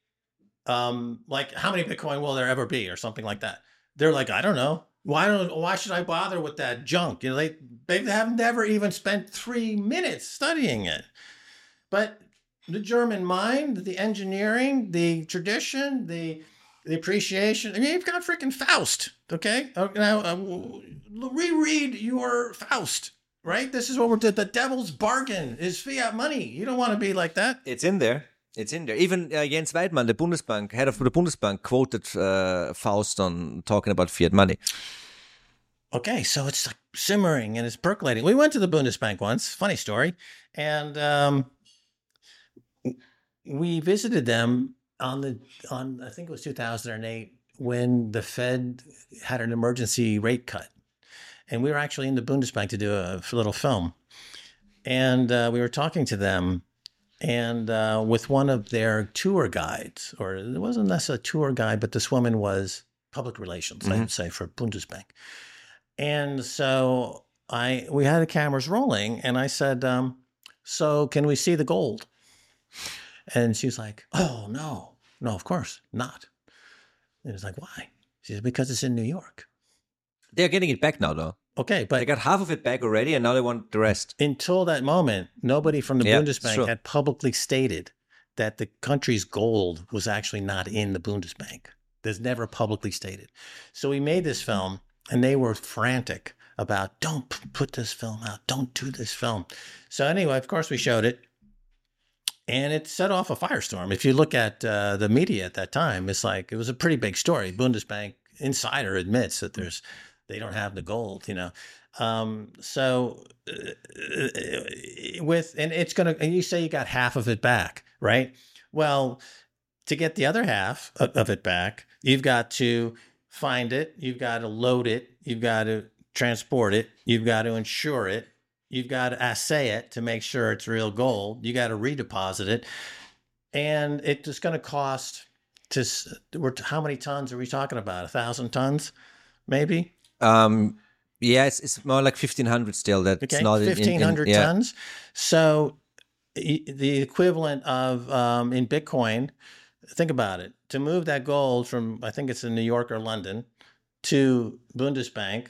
um, like how many Bitcoin will there ever be, or something like that, they're like, I don't know. Why don't? Why should I bother with that junk? You know, they they have never even spent three minutes studying it. But the German mind, the engineering, the tradition, the the appreciation. I mean, you've got freaking Faust. Okay, uh, now uh, reread your Faust. Right. This is what we're doing. The devil's bargain is fiat money. You don't want to be like that. It's in there. It's in there. Even uh, Jens Weidmann, the Bundesbank, head of the Bundesbank, quoted uh, Faust on talking about fiat money. Okay, so it's like simmering and it's percolating. We went to the Bundesbank once, funny story, and um, we visited them on the on I think it was two thousand eight when the Fed had an emergency rate cut, and we were actually in the Bundesbank to do a little film, and uh, we were talking to them, and uh, with one of their tour guides, or it wasn't necessarily a tour guide, but this woman was public relations, mm-hmm. I would say, for Bundesbank, and so I we had the cameras rolling, and I said, um, "So can we see the gold?" And she's like, "Oh no, no, of course not." And it's like, "Why?" She said, "Because it's in New York." They're getting it back now, though. Okay, but they got half of it back already, and now they want the rest. Until that moment, nobody from the yeah, Bundesbank had publicly stated that the country's gold was actually not in the Bundesbank. There's never publicly stated. So we made this film, and they were frantic about, "Don't put this film out. Don't do this film." So anyway, of course, we showed it, and it set off a firestorm. If you look at uh, the media at that time, it's like it was a pretty big story. Bundesbank insider admits that there's they don't have the gold, you know. Um, so uh, with and it's gonna and you say you got half of it back, right? Well, to get the other half of it back, you've got to find it, you've got to load it, you've got to transport it, you've got to insure it, you've got to assay it to make sure it's real gold, you got to redeposit it, and it's going to cost to we're how many tons are we talking about? A thousand tons, maybe. Um, yeah, it's, it's more like fifteen hundred still. That's okay, not fifteen hundred yeah. tons. So the equivalent of um, in Bitcoin, think about it. To move that gold from, I think it's in New York or London, to Bundesbank,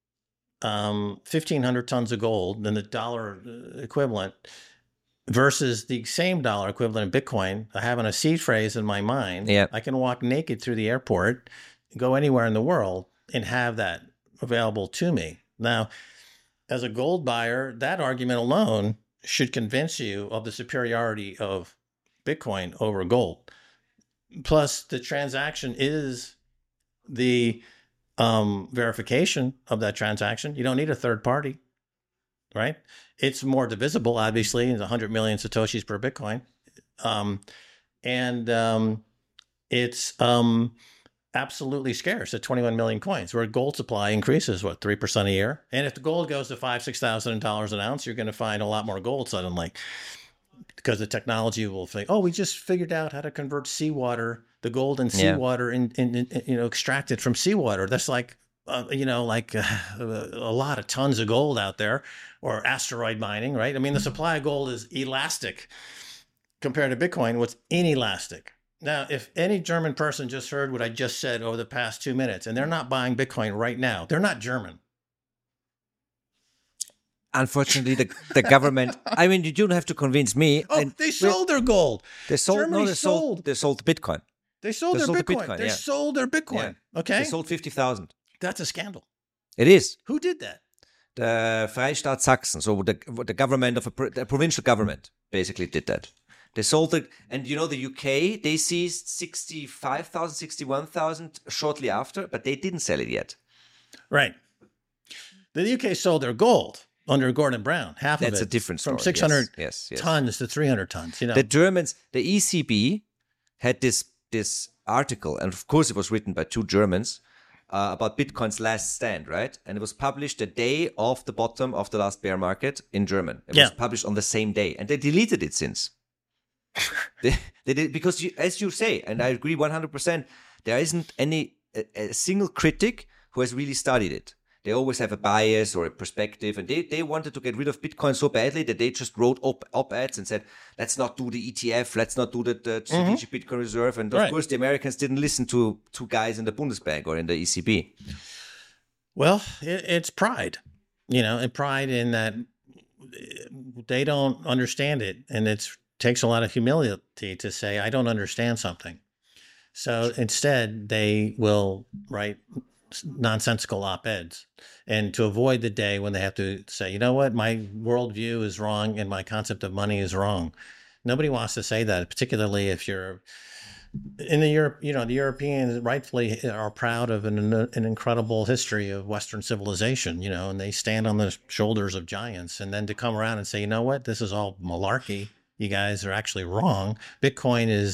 um, fifteen hundred tons of gold, then the dollar equivalent versus the same dollar equivalent in Bitcoin. I have a seed phrase in my mind. Yeah. I can walk naked through the airport, go anywhere in the world, and have that available to me. Now, as a gold buyer, that argument alone should convince you of the superiority of Bitcoin over gold. Plus, the transaction is the um, verification of that transaction. You don't need a third party, right? It's more divisible, obviously. It's one hundred million Satoshis per Bitcoin. Um, and um, it's... Um, absolutely scarce at twenty-one million coins, where gold supply increases, what, three percent a year? And if the gold goes to five, six thousand dollars an ounce, you're going to find a lot more gold suddenly, because the technology will think, oh, we just figured out how to convert seawater, the gold in seawater, yeah. in, in, in, you know, extracted from seawater. That's like, uh, you know, like uh, a lot of tons of gold out there, or asteroid mining, right? I mean, the supply of gold is elastic compared to Bitcoin, what's inelastic. Now, if any German person just heard what I just said over the past two minutes, and they're not buying Bitcoin right now, they're not German. Unfortunately, the the government. I mean, you don't have to convince me. Oh, they sold their gold. They sold. Germany no, they sold. sold. They sold Bitcoin. They sold they their sold Bitcoin. The Bitcoin. They yeah. sold their Bitcoin. Yeah. Okay. They sold fifty thousand. That's a scandal. It is. Who did that? The Freistaat Sachsen. So the the government of a the provincial government basically did that. They sold it, and you know the U K, they seized sixty-five thousand, sixty-one thousand shortly after, but they didn't sell it yet. Right. The U K sold their gold under Gordon Brown, half That's of it. That's a different story. From six hundred yes, yes, yes. tons to three hundred tons. You know, the Germans, the E C B had this this article, and of course it was written by two Germans, uh, about Bitcoin's last stand, right? And it was published the day of the bottom of the last bear market in German. It yeah. was published on the same day, and they deleted it since. they, they did, because you, as you say, and I agree one hundred percent, there isn't any a, a single critic who has really studied it. They always have a bias or a perspective, and they, they wanted to get rid of Bitcoin so badly that they just wrote op, op-eds and said, let's not do the E T F, let's not do the, the strategic mm-hmm. Bitcoin reserve. And of right. course, the Americans didn't listen to two guys in the Bundesbank or in the E C B. Well, it, it's pride, you know, and pride in that they don't understand it, and it's takes a lot of humility to say, I don't understand something. So instead, they will write nonsensical op-eds, and to avoid the day when they have to say, you know what, my worldview is wrong and my concept of money is wrong. Nobody wants to say that, particularly if you're in the Europe, you know, the Europeans rightfully are proud of an, an incredible history of Western civilization, you know, and they stand on the shoulders of giants. And then to come around and say, you know what, this is all malarkey. You guys are actually wrong. Bitcoin is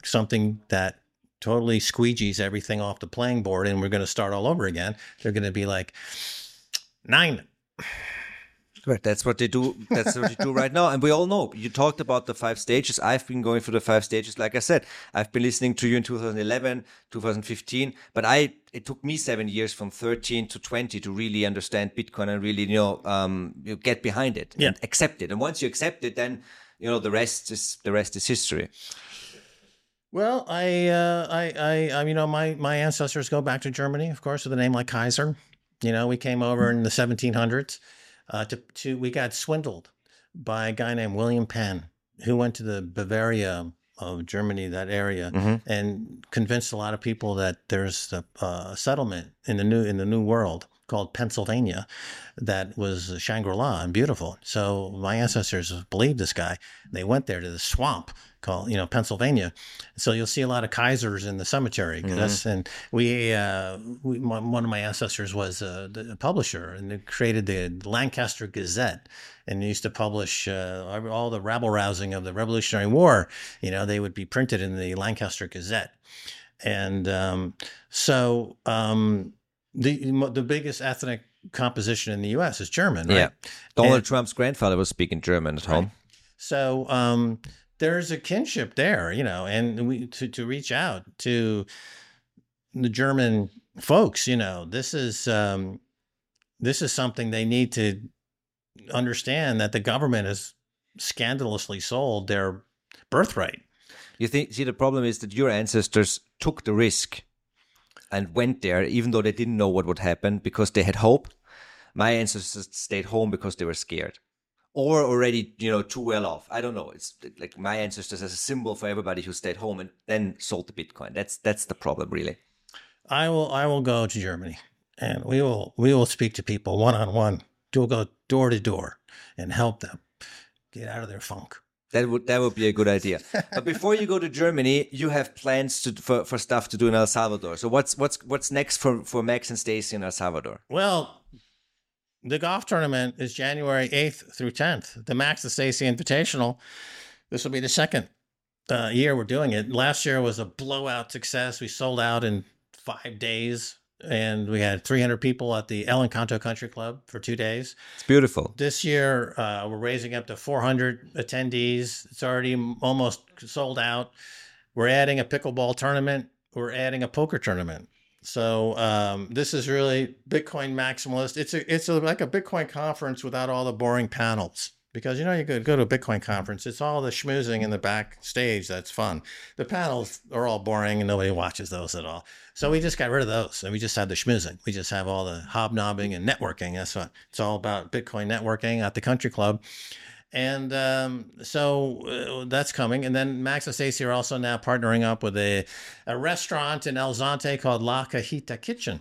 something that totally squeegees everything off the playing board and we're going to start all over again, they're going to be like, nine. Right, that's what they do. That's what they do right now. And we all know, you talked about the five stages. I've been going through the five stages. Like I said, I've been listening to you in two thousand eleven, two thousand fifteen, but I, it took me seven years from thirteen to twenty to really understand Bitcoin and really, you know, um, you get behind it yeah. and accept it. And once you accept it, then, you know, the rest is, the rest is history. Well, I, uh, I, I, I, you know, my, my ancestors go back to Germany, of course, with a name like Kaiser. You know, we came over in the seventeen hundreds. Uh, to, to we got swindled by a guy named William Penn, who went to the Bavaria of Germany, that area, mm-hmm. and convinced a lot of people that there's a, a settlement in the new in the new world called Pennsylvania that was Shangri-La and beautiful. So my ancestors believed this guy. They went there to the swamp called, you know, Pennsylvania. So you'll see a lot of Kaisers in the cemetery. Mm-hmm. That's, and we, uh, we, one of my ancestors was a, a publisher and they created the Lancaster Gazette and they used to publish uh, all the rabble rousing of the Revolutionary War. You know, they would be printed in the Lancaster Gazette. And um, so um, the the biggest ethnic composition in the U S is German, right? Yeah. Donald and, Trump's grandfather was speaking German at home. Right. So um, there's a kinship there, you know, and we to, to reach out to the German folks, you know, this is um, this is something they need to understand, that the government has scandalously sold their birthright. You think, see, the problem is that your ancestors took the risk and went there, even though they didn't know what would happen, because they had hope. My ancestors stayed home because they were scared, or already, you know, too well off. I don't know. It's like my ancestors as a symbol for everybody who stayed home and then sold the Bitcoin. That's that's the problem, really. I will I will go to Germany and we will we will speak to people one on one. We'll go door to door and help them get out of their funk. That would that would be a good idea. But before you go to Germany, you have plans to, for for stuff to do in El Salvador. So what's what's what's next for for Max and Stacy in El Salvador? Well, the golf tournament is January eighth through tenth. The Max and Stacy Invitational. This will be the second uh, year we're doing it. Last year was a blowout success. We sold out in five days. And we had three hundred people at the El Encanto Country Club for two days. It's beautiful. This year, uh, we're raising up to four hundred attendees. It's already almost sold out. We're adding a pickleball tournament. We're adding a poker tournament. So um, this is really Bitcoin maximalist. It's a, it's a, like a Bitcoin conference without all the boring panels. Because, you know, you could go to a Bitcoin conference. It's all the schmoozing in the backstage that's fun. The panels are all boring and nobody watches those at all. So we just got rid of those and we just have the schmoozing. We just have all the hobnobbing and networking. That's what it's all about, Bitcoin networking at the country club. And um, so uh, that's coming. And then Max and Stacy are also now partnering up with a, a restaurant in El Zonte called La Cajita Kitchen.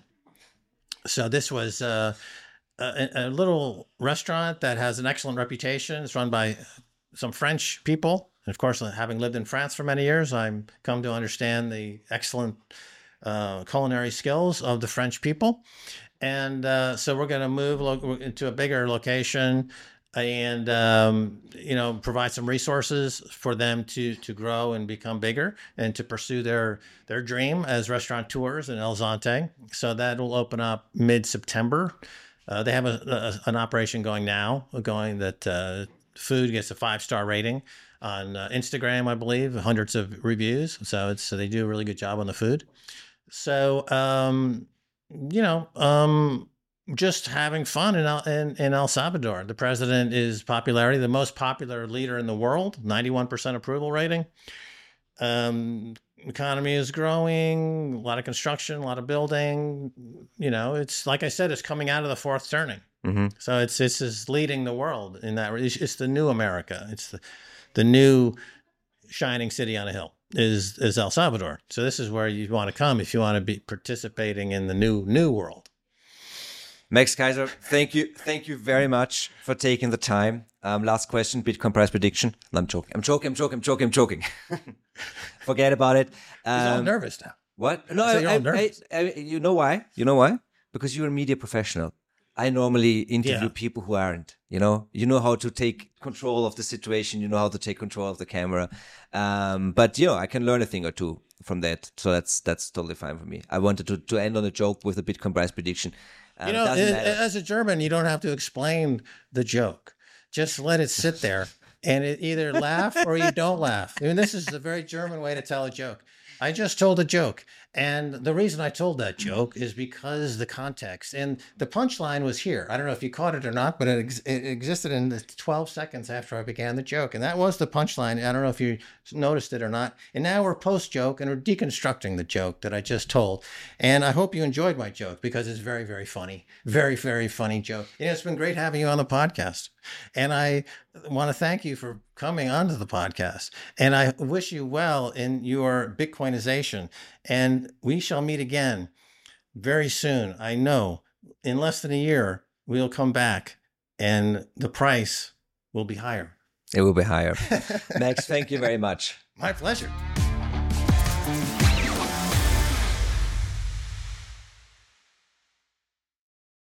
So this was... Uh, A, a little restaurant that has an excellent reputation. It's run by some French people. And of course, having lived in France for many years, I've come to understand the excellent uh, culinary skills of the French people. And uh, so we're going to move lo- into a bigger location and, um, you know, provide some resources for them to to grow and become bigger and to pursue their, their dream as restaurateurs in El Zonte. So that will open up mid-September. Uh, they have a, a, an operation going now, going that uh, food gets a five-star rating on uh, Instagram, I believe, hundreds of reviews. So it's so they do a really good job on the food. So, um, you know, um, just having fun in El, in, in El Salvador. The president is popularity, the most popular leader in the world, ninety-one percent approval rating. Um, economy is growing, a lot of construction, a lot of building. You know, it's like I said, it's coming out of the fourth turning. Mm-hmm. So it's it's just leading the world in that. It's, it's the new America. It's the the new shining city on a hill is is El Salvador. So this is where you want to come if you want to be participating in the new new world. Max Kaiser, thank you, thank you very much for taking the time. Um, last question: Bitcoin price prediction. I'm joking. I'm joking. I'm joking. I'm joking. I'm joking. Forget about it. Um, He's all nervous now. What? No, I, I, I, I, you know why? You know why? Because you're a media professional. I normally interview Yeah. people who aren't, you know, you know how to take control of the situation. You know how to take control of the camera. Um, but, you know, I can learn a thing or two from that. So that's, that's totally fine for me. I wanted to, to end on a joke with a Bitcoin price prediction. Um, You know, doesn't a- matter. as a German, you don't have to explain the joke. Just let it sit there and it either laugh or you don't laugh. I mean, this is a very German way to tell a joke. I just told a joke. And the reason I told that joke is because the context and the punchline was here. I don't know if you caught it or not, but it, ex- it existed in the twelve seconds after I began the joke. And that was the punchline. I don't know if you noticed it or not. And now we're post joke and we're deconstructing the joke that I just told. And I hope you enjoyed my joke because it's very, very funny. Very, very funny joke. And it's been great having you on the podcast. And I want to thank you for coming onto the podcast. And I wish you well in your Bitcoinization. And we shall meet again very soon. I know in less than a year, we'll come back and the price will be higher. It will be higher. Max, thank you very much. My pleasure.